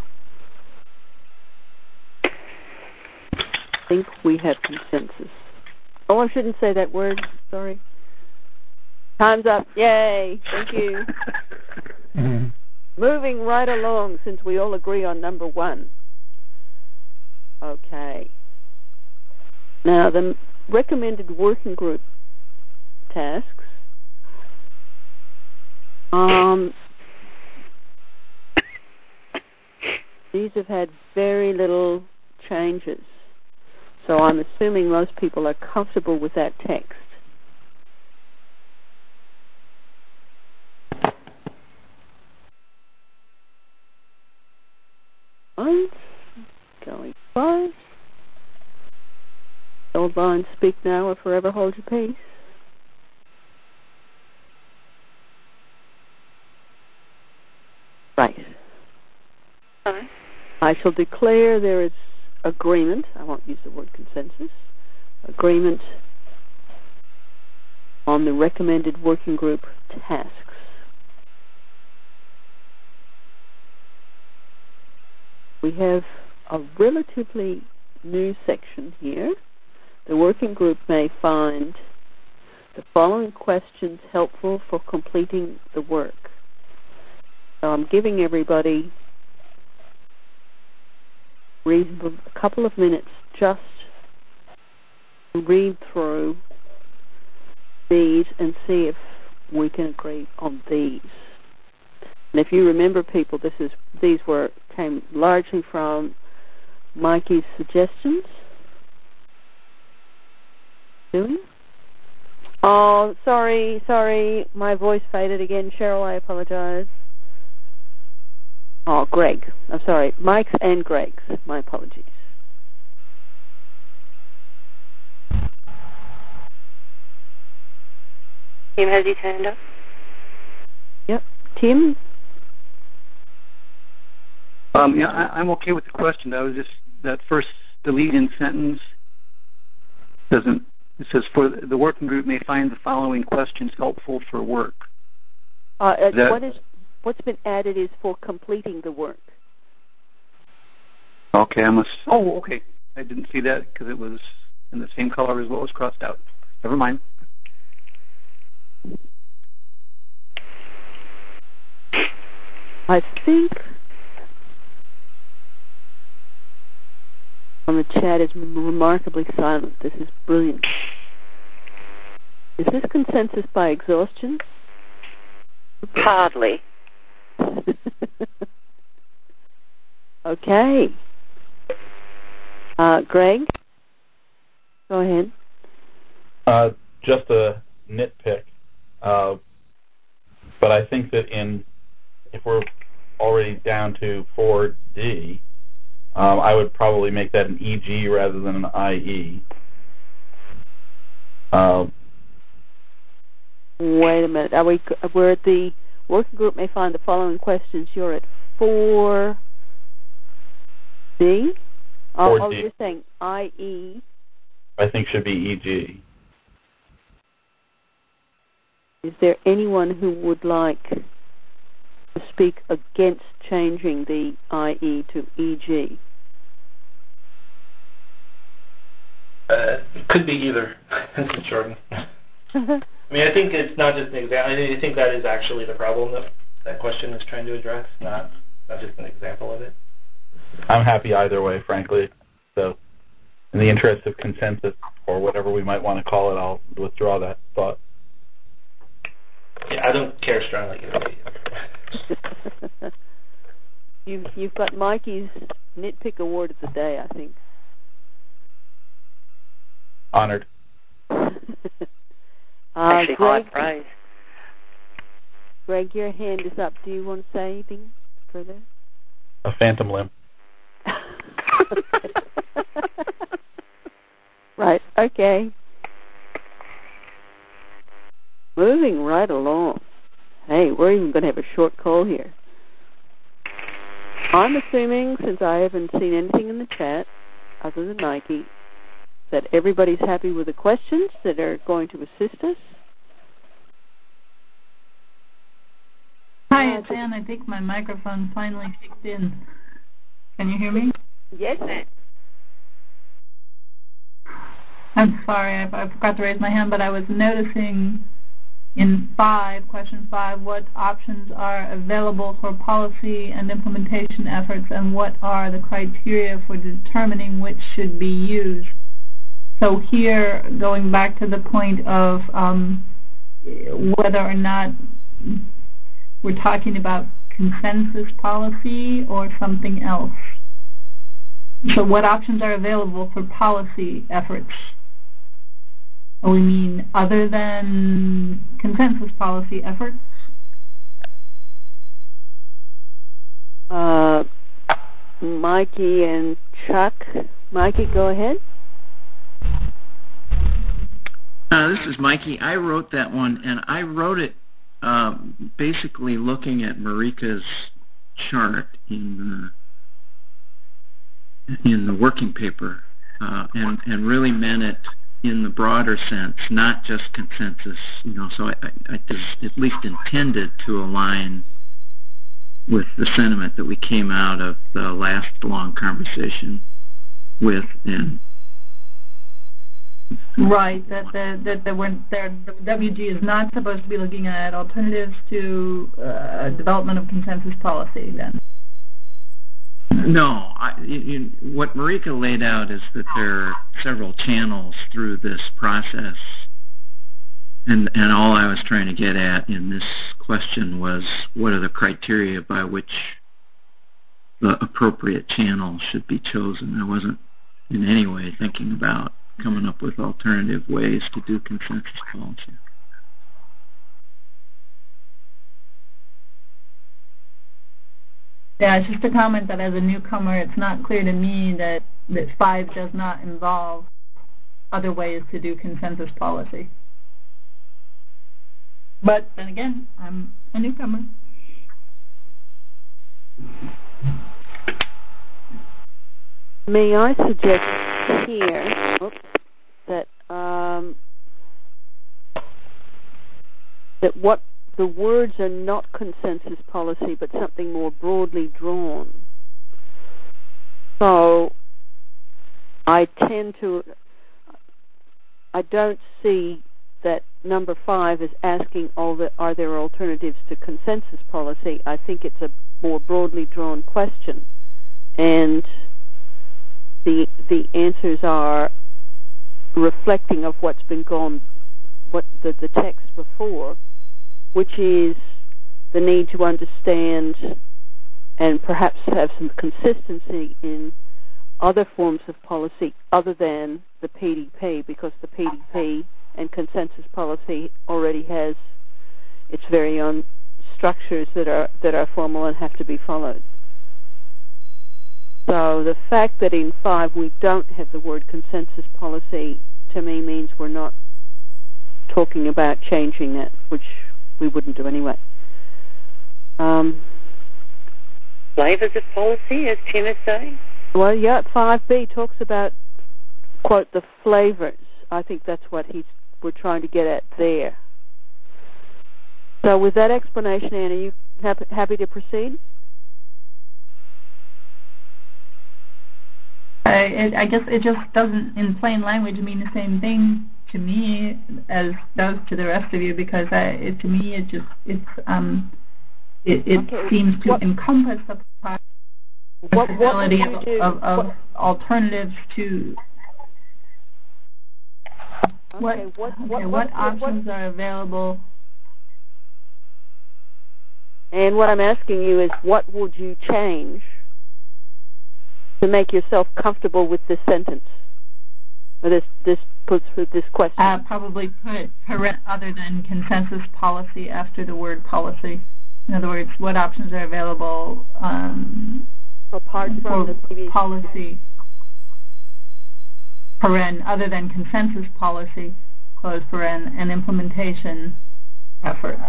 I think we have consensus. Oh, I shouldn't say that word. Sorry. Time's up. Yay. Thank you. Mm-hmm. Moving right along, since we all agree on number one. Okay. Now, the recommended working group tasks, um, these have had very little changes. So I'm assuming most people are comfortable with that text. Right. Going fast. Old lines, speak now or forever hold your peace. Right. Uh-huh. I shall declare there is agreement, I won't use the word consensus, agreement on the recommended working group tasks. We have a relatively new section here. The working group may find the following questions helpful for completing the work. So I'm giving everybody reasonable a couple of minutes just to read through these and see if we can agree on these. And if you remember, people, this is these were came largely from Mikey's suggestions. Doing? Oh, sorry, sorry, my voice faded again. Cheryl, I apologize. Oh, Greg. I'm sorry. Mike's and Greg's. My apologies. Tim has his hand up. Yep. Tim? Um, yeah, I, I'm okay with the question. That was just that first delete-in sentence doesn't. It says, for the working group may find the following questions helpful for work. Uh, uh, that, what is, what's been added is for completing the work. Okay, I must... Oh, okay. I didn't see that because it was in the same color as what was crossed out. Never mind. I think on the chat is remarkably silent. This is brilliant. Is this consensus by exhaustion? Hardly. Okay. Uh, Greg? Go ahead. Uh, just a nitpick. Uh, but I think that in if we're already down to four D, um, I would probably make that an E G rather than an I E. Uh, Wait a minute. Are we? We're at the working group may find the following questions. You're at four D. Oh, oh, you're saying I E. I think should be E G. Is there anyone who would like to speak against changing the I E to E G? Uh, it could be either. This is Jordan. I mean, I think it's not just an example. I think that is actually the problem that that question is trying to address, not not just an example of it. I'm happy either way, frankly. So, in the interest of consensus, or whatever we might want to call it, I'll withdraw that thought. Yeah, I don't care strongly either way. you've, you've got Mikey's nitpick award of the day, I think. Honored. uh, Actually, Greg, high praise. Greg, your hand is up. Do you want to say anything further? A phantom limb. Right, okay. Moving right along. Hey, we're even going to have a short call here. I'm assuming, since I haven't seen anything in the chat, other than Nike, that everybody's happy with the questions that are going to assist us. Hi, it's Ann. I think my microphone finally kicked in. Can you hear me? Yes. I'm sorry, I, I forgot to raise my hand, but I was noticing in five, question five, what options are available for policy and implementation efforts, and what are the criteria for determining which should be used. So here, going back to the point of um, whether or not we're talking about consensus policy or something else. So what options are available for policy efforts? We mean other than consensus policy efforts? Uh, Mikey and Chuck. Mikey, go ahead. Uh, this is Mikey. I wrote that one, and I wrote it uh, basically looking at Marika's chart in the, in the working paper, uh, and, and really meant it in the broader sense, not just consensus. You know, so I, I, I at least intended to align with the sentiment that we came out of the last long conversation with, and right, that the, that the, when the W G is not supposed to be looking at alternatives to uh, development of consensus policy, then. No. I, you, what Marika laid out is that there are several channels through this process. And, and all I was trying to get at in this question was what are the criteria by which the appropriate channel should be chosen. I wasn't in any way thinking about coming up with alternative ways to do consensus policy. Yeah, it's just a comment that as a newcomer, it's not clear to me that, that five does not involve other ways to do consensus policy. But then again, I'm a newcomer. May I suggest here oops, that um, that what the words are not consensus policy, but something more broadly drawn. So I tend to, I don't see that number five is asking all the, are there alternatives to consensus policy. I think it's a more broadly drawn question. And the the answers are reflecting of what's been gone, what the, the text before, which is the need to understand and perhaps have some consistency in other forms of policy other than the P D P, because the P D P and consensus policy already has its very own structures that are that are formal and have to be followed. So the fact that in five we don't have the word consensus policy, to me, means we're not talking about changing that, which we wouldn't do anyway. Um, Flavors of policy, as Tim is saying? Well, yeah, five B talks about, quote, the flavors. I think that's what he's we're trying to get at there. So with that explanation, Anne, are you happy, happy to proceed? I, it, I guess it just doesn't, in plain language, mean the same thing to me as does to the rest of you, because I, it, to me it just it's um it, it okay. seems to what, encompass the possibility what, what of, of, of alternatives to okay, what what, okay, what, what options are available. And what I'm asking you is, what would you change to make yourself comfortable with this sentence, or this this puts this question? Uh, probably put other than consensus policy after the word policy. In other words, what options are available um, apart from the previous policy, paren, other than consensus policy, close paren, and implementation efforts.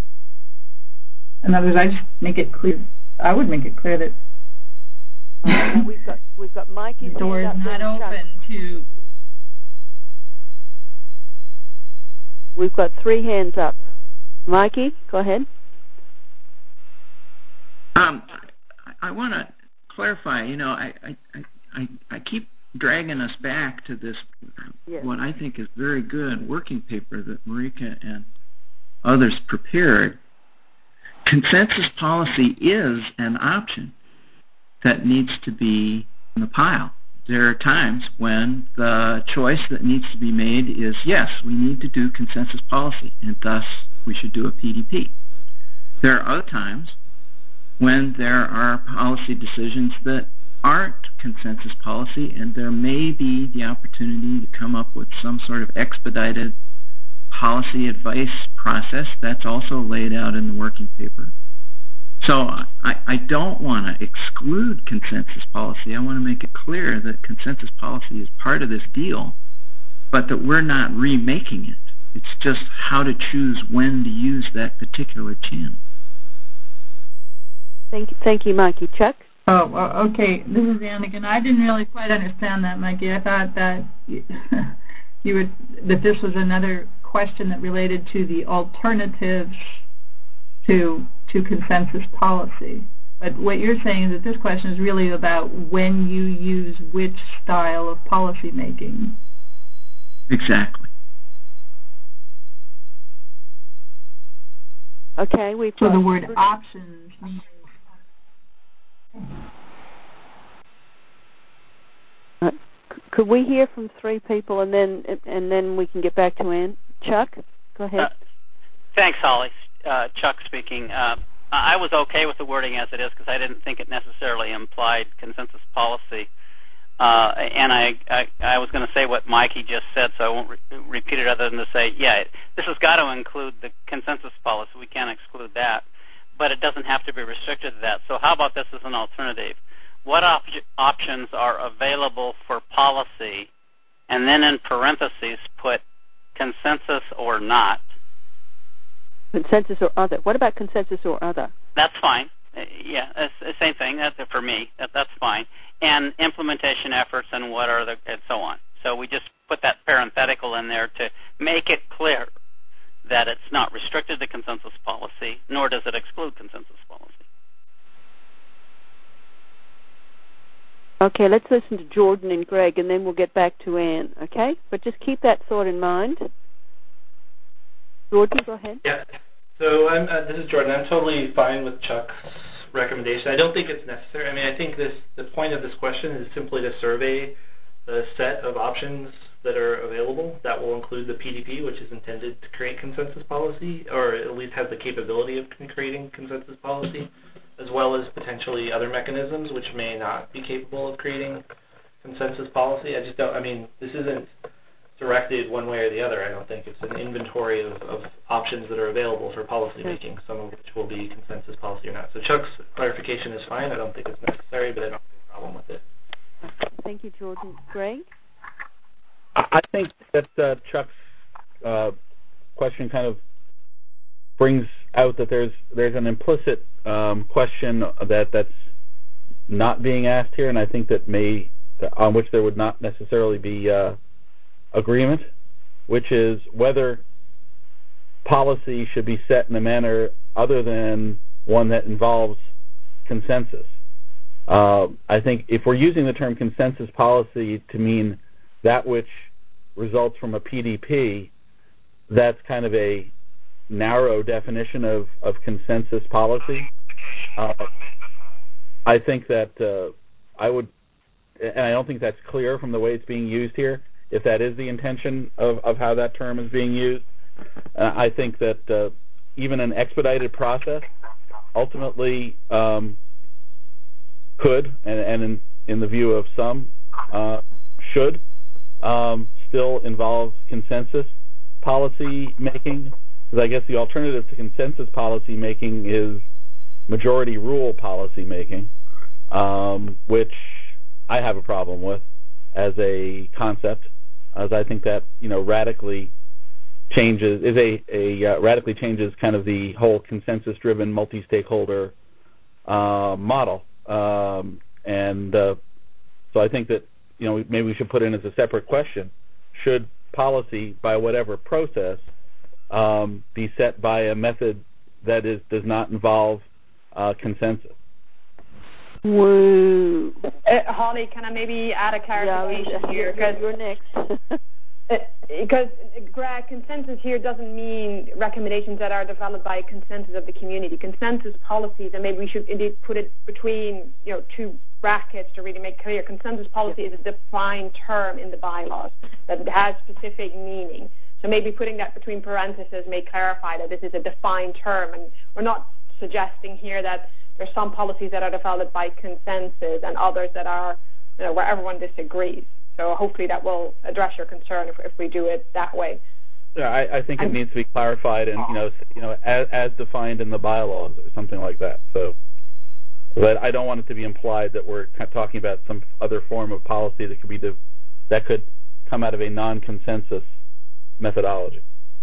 In other words, I just make it clear. I would make it clear that uh, we've got we've got Mikey's the door is not open to. We've got three hands up. Mikey, go ahead. Um, I, I want to clarify. You know, I, I, I, I keep dragging us back to this, yes. what I think is very good working paper that Marika and others prepared. Consensus policy is an option that needs to be in the pile. There are times when the choice that needs to be made is, yes, we need to do consensus policy, and thus we should do a P D P. There are other times when there are policy decisions that aren't consensus policy, and there may be the opportunity to come up with some sort of expedited policy advice process. That's also laid out in the working paper. So I, I don't want to exclude consensus policy. I want to make it clear that consensus policy is part of this deal, but that we're not remaking it. It's just how to choose when to use that particular channel. Thank you, thank you, Mikey. Chuck? Oh, okay. This is Anne again. I didn't really quite understand that, Mikey. I thought that you would that this was another question that related to the alternatives to to consensus policy. But what you're saying is that this question is really about when you use which style of policy making. Exactly. Okay, we've so got the word options means could we hear from three people and then and then we can get back to Ann? Chuck, go ahead. Uh, thanks, Holly. Uh, Chuck speaking. Uh, I was okay with the wording as it is because I didn't think it necessarily implied consensus policy. Uh, and I, I, I was going to say what Mikey just said, so I won't re- repeat it other than to say, yeah, this has got to include the consensus policy. We can't exclude that. But it doesn't have to be restricted to that. So how about this as an alternative? What op- options are available for policy, and then in parentheses put consensus or not? Consensus or other. What about consensus or other? That's fine. Uh, yeah, it's the same thing. That's for me. That, that's fine. And implementation efforts and what are the and so on. So we just put that parenthetical in there to make it clear that it's not restricted to consensus policy, nor does it exclude consensus policy. Okay, let's listen to Jordan and Greg, and then we'll get back to Ann, okay? But just keep that thought in mind. Jordan, go ahead. Yeah. So I'm, uh, this is Jordan. I'm totally fine with Chuck's recommendation. I don't think it's necessary. I mean, I think this the point of this question is simply to survey the set of options that are available. That will include the P D P, which is intended to create consensus policy, or at least has the capability of creating consensus policy, as well as potentially other mechanisms which may not be capable of creating consensus policy. I just don't, I mean, this isn't directed one way or the other. I don't think it's an inventory of, of options that are available for policy making, some of which will be consensus policy or not. So Chuck's clarification is fine. I don't think it's necessary, but I don't have a problem with it. Thank you, Jordan. Greg? I think that uh, Chuck's uh, question kind of brings out that there's there's an implicit um, question that that's not being asked here, and I think that may on which there would not necessarily be uh, agreement, which is whether policy should be set in a manner other than one that involves consensus. Uh, I think if we're using the term consensus policy to mean that which results from a P D P, that's kind of a narrow definition of, of consensus policy. Uh, I think that uh, I would, and I don't think that's clear from the way it's being used here, if that is the intention of, of how that term is being used. Uh, I think that uh, even an expedited process ultimately um, could, and, and in, in the view of some, uh, should um, still involve consensus policy making. Because I guess the alternative to consensus policy making is majority rule policy making, um, which I have a problem with as a concept, as I think that you know radically changes is a, a uh, radically changes kind of the whole consensus-driven multi-stakeholder uh, model, um, and uh, so I think that you know maybe we should put in as a separate question: should policy, by whatever process, um, be set by a method that is does not involve uh, consensus? Woo. Uh, Holly, can I maybe add a clarification yeah, here? You're, you're next. Because, Greg, consensus here doesn't mean recommendations that are developed by consensus of the community. Consensus policies, and maybe we should indeed put it between you know two brackets to really make clear. Consensus policy yep. is a defined term in the bylaws that has specific meaning. So maybe putting that between parentheses may clarify that this is a defined term, and we're not suggesting here that there's some policies that are developed by consensus and others that are, you know, where everyone disagrees. So hopefully that will address your concern if, if we do it that way. Yeah, I, I think it needs to be clarified and you know, you know, as, as defined in the bylaws or something like that. So, but I don't want it to be implied that we're talking about some other form of policy that could be de- that could come out of a non-consensus methodology.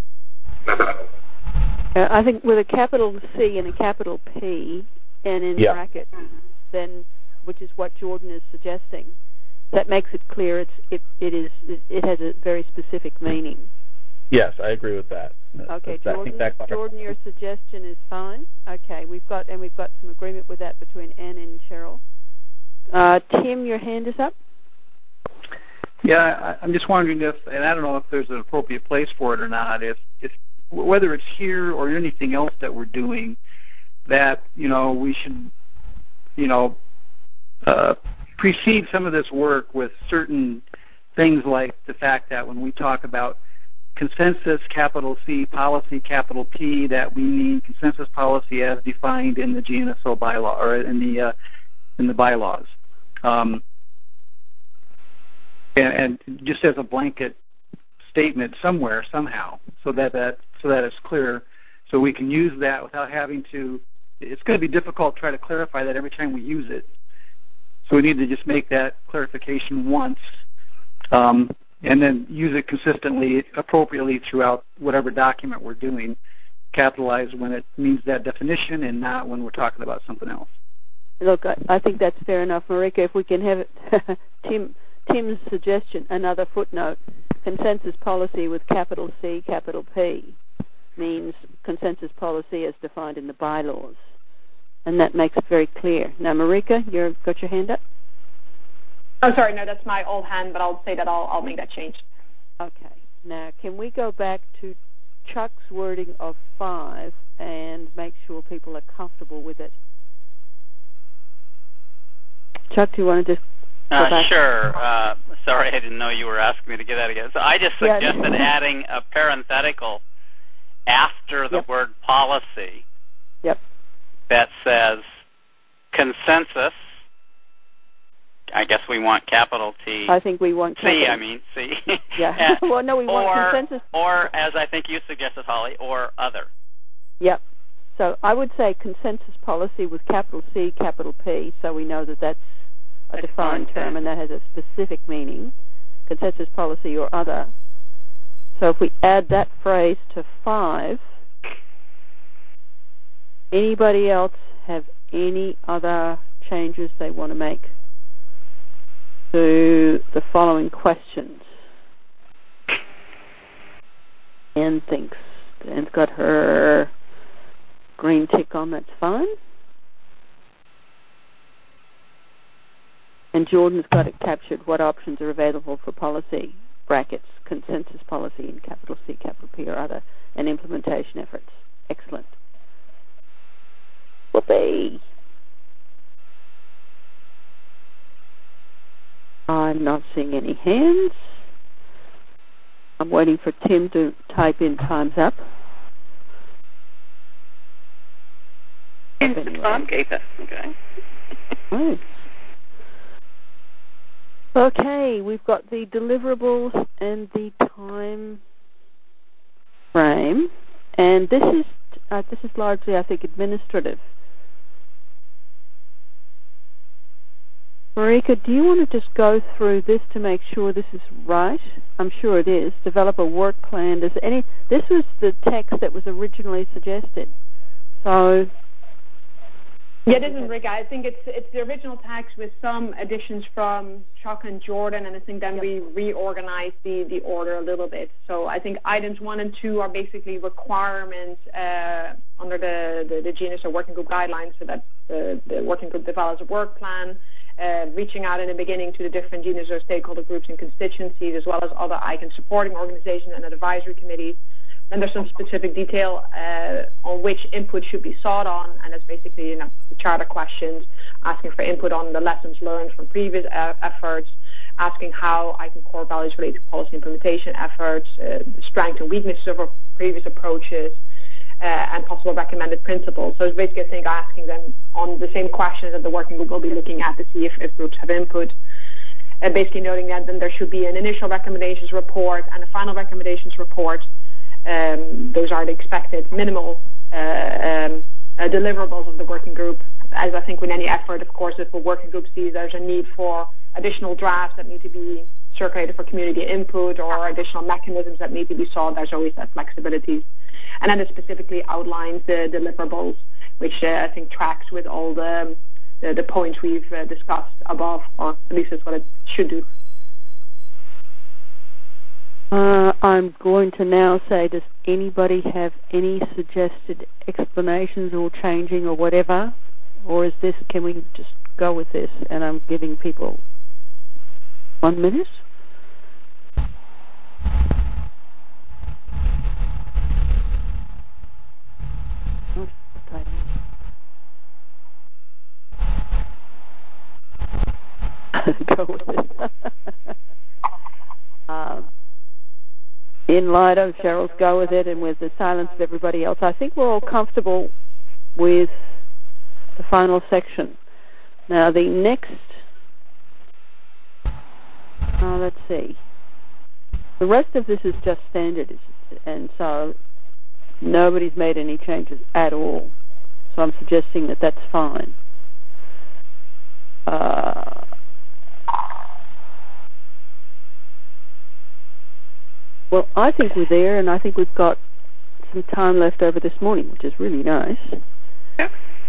Uh, I think with a capital C and a capital P and in yeah. brackets, then which is what Jordan is suggesting, that makes it clear. It's it it is it, it has a very specific meaning. Yes, I agree with that. Okay, that, Jordan. that Jordan, your suggestion is fine. Okay, we've got and we've got some agreement with that between Ann and Cheryl. Uh, Tim, your hand is up. Yeah, I, I'm just wondering if, and I don't know if there's an appropriate place for it or not. If if whether it's here or anything else that we're doing, that you know we should, you know, uh, precede some of this work with certain things like the fact that when we talk about consensus, capital C, policy, capital P, that we mean consensus policy as defined in the G N S O bylaw or in the uh, in the bylaws, um, and, and just as a blanket statement somewhere, somehow, so that that so that it's clear, so we can use that without having to. It's going to be difficult to try to clarify that every time we use it. So we need to just make that clarification once, um, and then use it consistently, appropriately throughout whatever document we're doing. Capitalize when it means that definition and not when we're talking about something else. Look, I, I think that's fair enough, Marika. If we can have it, Tim, Tim's suggestion, another footnote, consensus policy with capital C, capital P, means consensus policy as defined in the bylaws. And that makes it very clear. Now, Marika, you've got your hand up? Oh, sorry, no, that's my old hand, but I'll say that I'll, I'll make that change. Okay. Now, can we go back to Chuck's wording of five and make sure people are comfortable with it? Chuck, do you want to just go uh, back? Sure. Uh, sorry, I didn't know you were asking me to get that again. So I just suggested yeah. adding a parenthetical after the yep. word policy yep. that says consensus. I guess we want capital T. I think we want capital C, I mean, C. Yeah. Well, no, we want or, consensus. Or, as I think you suggested, Holly, or other. Yep. So I would say consensus policy with capital C, capital P, so we know that that's a defined term and that has a specific meaning, consensus policy or other. So if we add that phrase to five, anybody else have any other changes they want to make to the following questions? Anne thinks. Anne's got her green tick on, that's fine. And Jordan's got it captured, what options are available for policy, brackets, consensus policy in capital C, capital P or other, and implementation efforts. Excellent. Whoopee. I'm not seeing any hands. I'm waiting for Tim to type in time's up. Anyway. Time keeper. Okay. Oh. Okay, we've got the deliverables and the time frame, and this is uh, this is largely, I think, administrative. Marika, do you want to just go through this to make sure this is right? I'm sure it is. Develop a work plan. Does any? This was the text that was originally suggested. So. Yeah, it is, Marika. I think it's it's the original text with some additions from Chuck and Jordan, and I think then yep. we reorganized the, the order a little bit. So I think items one and two are basically requirements uh, under the, the, the G N S O working group guidelines, so that the, the working group develops a work plan, uh, reaching out in the beginning to the different G N S O stakeholder groups and constituencies, as well as other I C A N supporting organizations and advisory committees. And there's some specific detail uh, on which input should be sought on, and it's basically, you know, the charter questions, asking for input on the lessons learned from previous uh, efforts, asking how I C A N core values relate to policy implementation efforts, uh, strengths and weaknesses of our previous approaches, uh, and possible recommended principles. So it's basically, I think, asking them on the same questions that the working group will be looking at to see if, if groups have input. Uh, basically noting that then there should be an initial recommendations report and a final recommendations report. Um, those are the expected minimal uh, um, uh, deliverables of the working group. As I think with any effort, of course, if a working group sees there's a need for additional drafts that need to be circulated for community input or additional mechanisms that need to be sought, there's always that flexibility. And then it specifically outlines the deliverables, which uh, I think tracks with all the, the, the points we've uh, discussed above, or at least that's what it should do. Uh, I'm going to now say, does anybody have any suggested explanations or changing or whatever? Or is this, can we just go with this? And I'm giving people one minute. Go with it. in light of Cheryl's go with it and with the silence of everybody else, I think we're all comfortable with the final section. Now, the next, uh, let's see. The rest of this is just standard, and so nobody's made any changes at all. So I'm suggesting that that's fine. Uh, well, I think we're there, and I think we've got some time left over this morning, which is really nice. Yep.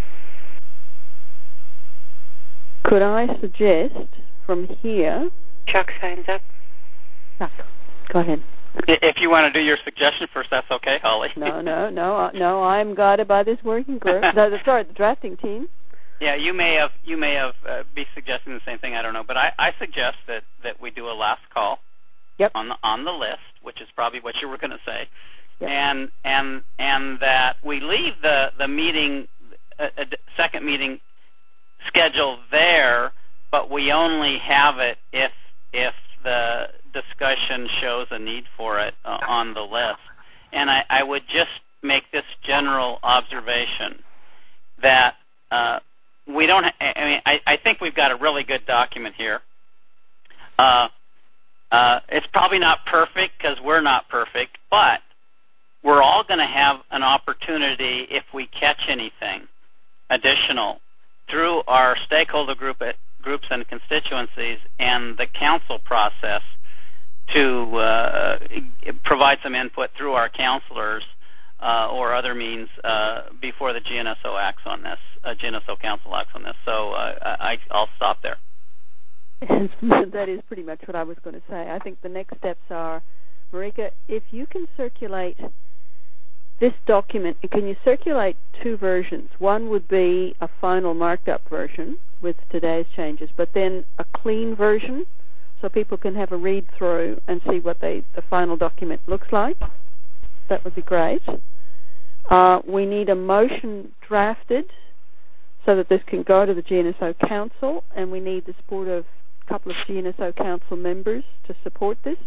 Could I suggest from here... Chuck signs up. Chuck, go ahead. If you want to do your suggestion first, that's okay, Holly. No, no, no, no. I'm guided by this working group. no, the, sorry, the drafting team. Yeah, you may have you may have uh, be suggesting the same thing. I don't know, but I, I suggest that, that we do a last call. Yep. On the on the list, which is probably what you were going to say, yep. and and and that we leave the the meeting, a, a second meeting schedule there, but we only have it if if the discussion shows a need for it uh, on the list. And I, I would just make this general observation that uh, we don't. Ha- I mean, I, I think we've got a really good document here. Uh, uh, it's probably not perfect because we're not perfect, but we're all going to have an opportunity if we catch anything additional through our stakeholder group at, groups and constituencies and the council process to uh, provide some input through our counselors uh, or other means uh, before the G N S O acts on this, uh, G N S O Council acts on this. So uh, I, I'll stop there. That is pretty much what I was going to say. I think the next steps are, Marika, if you can circulate this document, can you circulate two versions? One would be a final marked up version with today's changes, but then a clean version so people can have a read through and see what they, the final document looks like. That would be great. Uh, we need a motion drafted so that this can go to the G N S O Council, and we need the support of a couple of G N S O Council members to support this.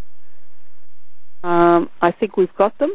Um, I think we've got them.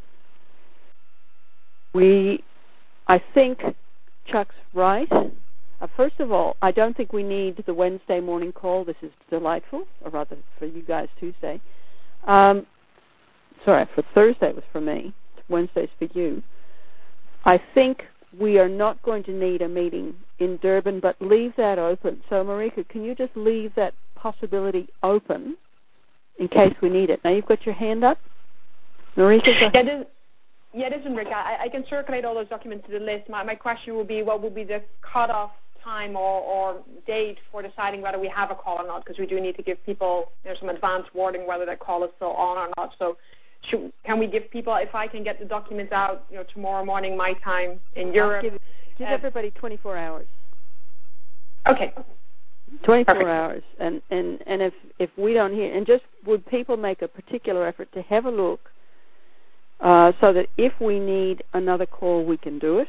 We, I think Chuck's right. Uh, first of all, I don't think we need the Wednesday morning call. This is delightful, or rather for you guys, Tuesday. Um, sorry, for Thursday it was for me. Wednesday's for you. I think we are not going to need a meeting in Durban, but leave that open. So, Marika, can you just leave that possibility open in case we need it? Now, you've got your hand up. Marika, go ahead. Yeah, Yeah, this is Marika. I, I can circulate all those documents to the list. My, my question will be, what will be the cutoff time or, or date for deciding whether we have a call or not? Because we do need to give people, you know, some advance warning whether that call is still on or not. So should, can we give people, if I can get the documents out, you know, tomorrow morning my time in Europe? Give, give uh, everybody twenty-four hours. Okay. twenty-four Perfect. hours. And, and, and if, if we don't hear, and just would people make a particular effort to have a look Uh, so that if we need another call, we can do it.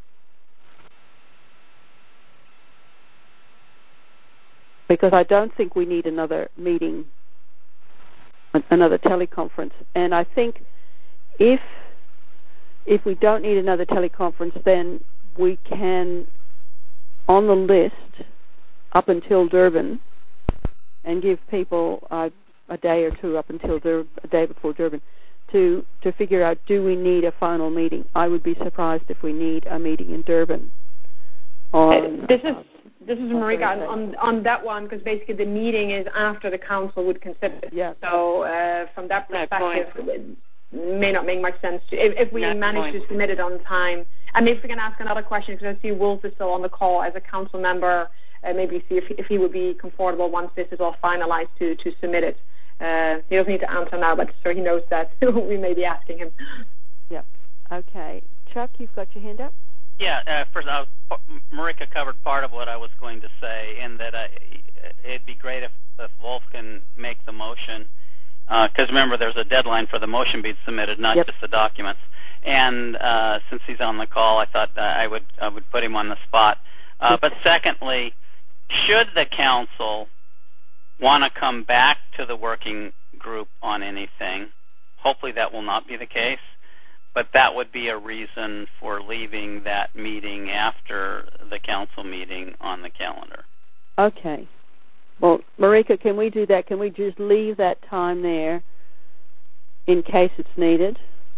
Because I don't think we need another meeting, another teleconference. And I think if if we don't need another teleconference, then we can, on the list, up until Durban, and give people uh, a day or two up until Dur- a day before Durban, to to figure out, do we need a final meeting? I would be surprised if we need a meeting in Durban. On, this is this is Marika on, on on that one, because basically the meeting is after the council would consider it. Yeah. So uh, from that perspective, no it may not make much sense to, if, if we no manage point. to submit it on time. And maybe we can ask another question, because I see Wolf is still on the call as a council member. Uh, maybe see if if he would be comfortable once this is all finalized to to submit it. Uh, he doesn't need to answer now, but so he knows that we may be asking him. Yep. Okay. Chuck, you've got your hand up? Yeah, uh, first, I was, Marika covered part of what I was going to say, in that I, it'd be great if, if Wolf can make the motion, because uh, remember, there's a deadline for the motion being submitted, not yep. just the documents. And uh, since he's on the call, I thought uh, I would I would put him on the spot. Uh, but secondly, should the council want to come back to the working group on anything, hopefully that will not be the case. But that would be a reason for leaving that meeting after the council meeting on the calendar. Okay. Well, Marika, can we do that? Can we just leave that time there in case it's needed?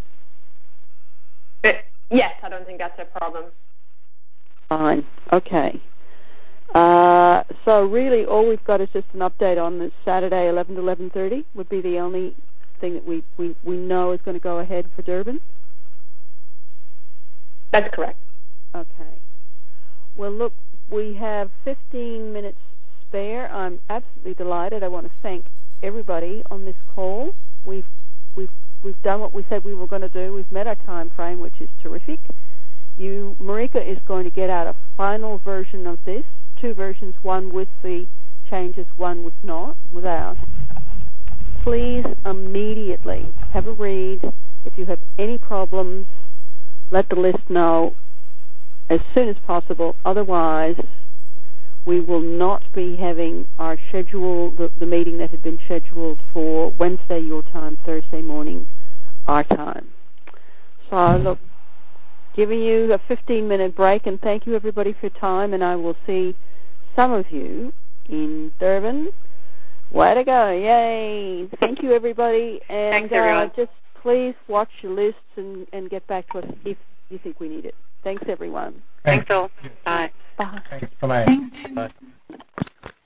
It, yes, I don't think that's a problem. Fine. Okay. Uh, so really all we've got is just an update on this Saturday, eleven to eleven thirty would be the only thing that we, we, we know is going to go ahead for Durban? That's correct. Okay. Well, look, we have fifteen minutes spare. I'm absolutely delighted. I want to thank everybody on this call. We've we've we've done what we said we were going to do. We've met our time frame, which is terrific. You, Marika, is going to get out a final version of this, two versions, one with the changes, one with not, without. Please immediately have a read. If you have any problems, let the list know as soon as possible. Otherwise, we will not be having our schedule, the, the meeting that had been scheduled for Wednesday your time, Thursday morning our time. So, look, giving you a fifteen-minute break, and thank you, everybody, for your time, and I will see some of you in Durban. Way to go. Yay. Thank you, everybody. And Thanks, everyone. Uh, just please watch your lists and, and get back to us if you think we need it. Thanks, everyone. Thanks, Thanks all. Bye. Bye. Thanks. Bye-bye. Thanks. Bye.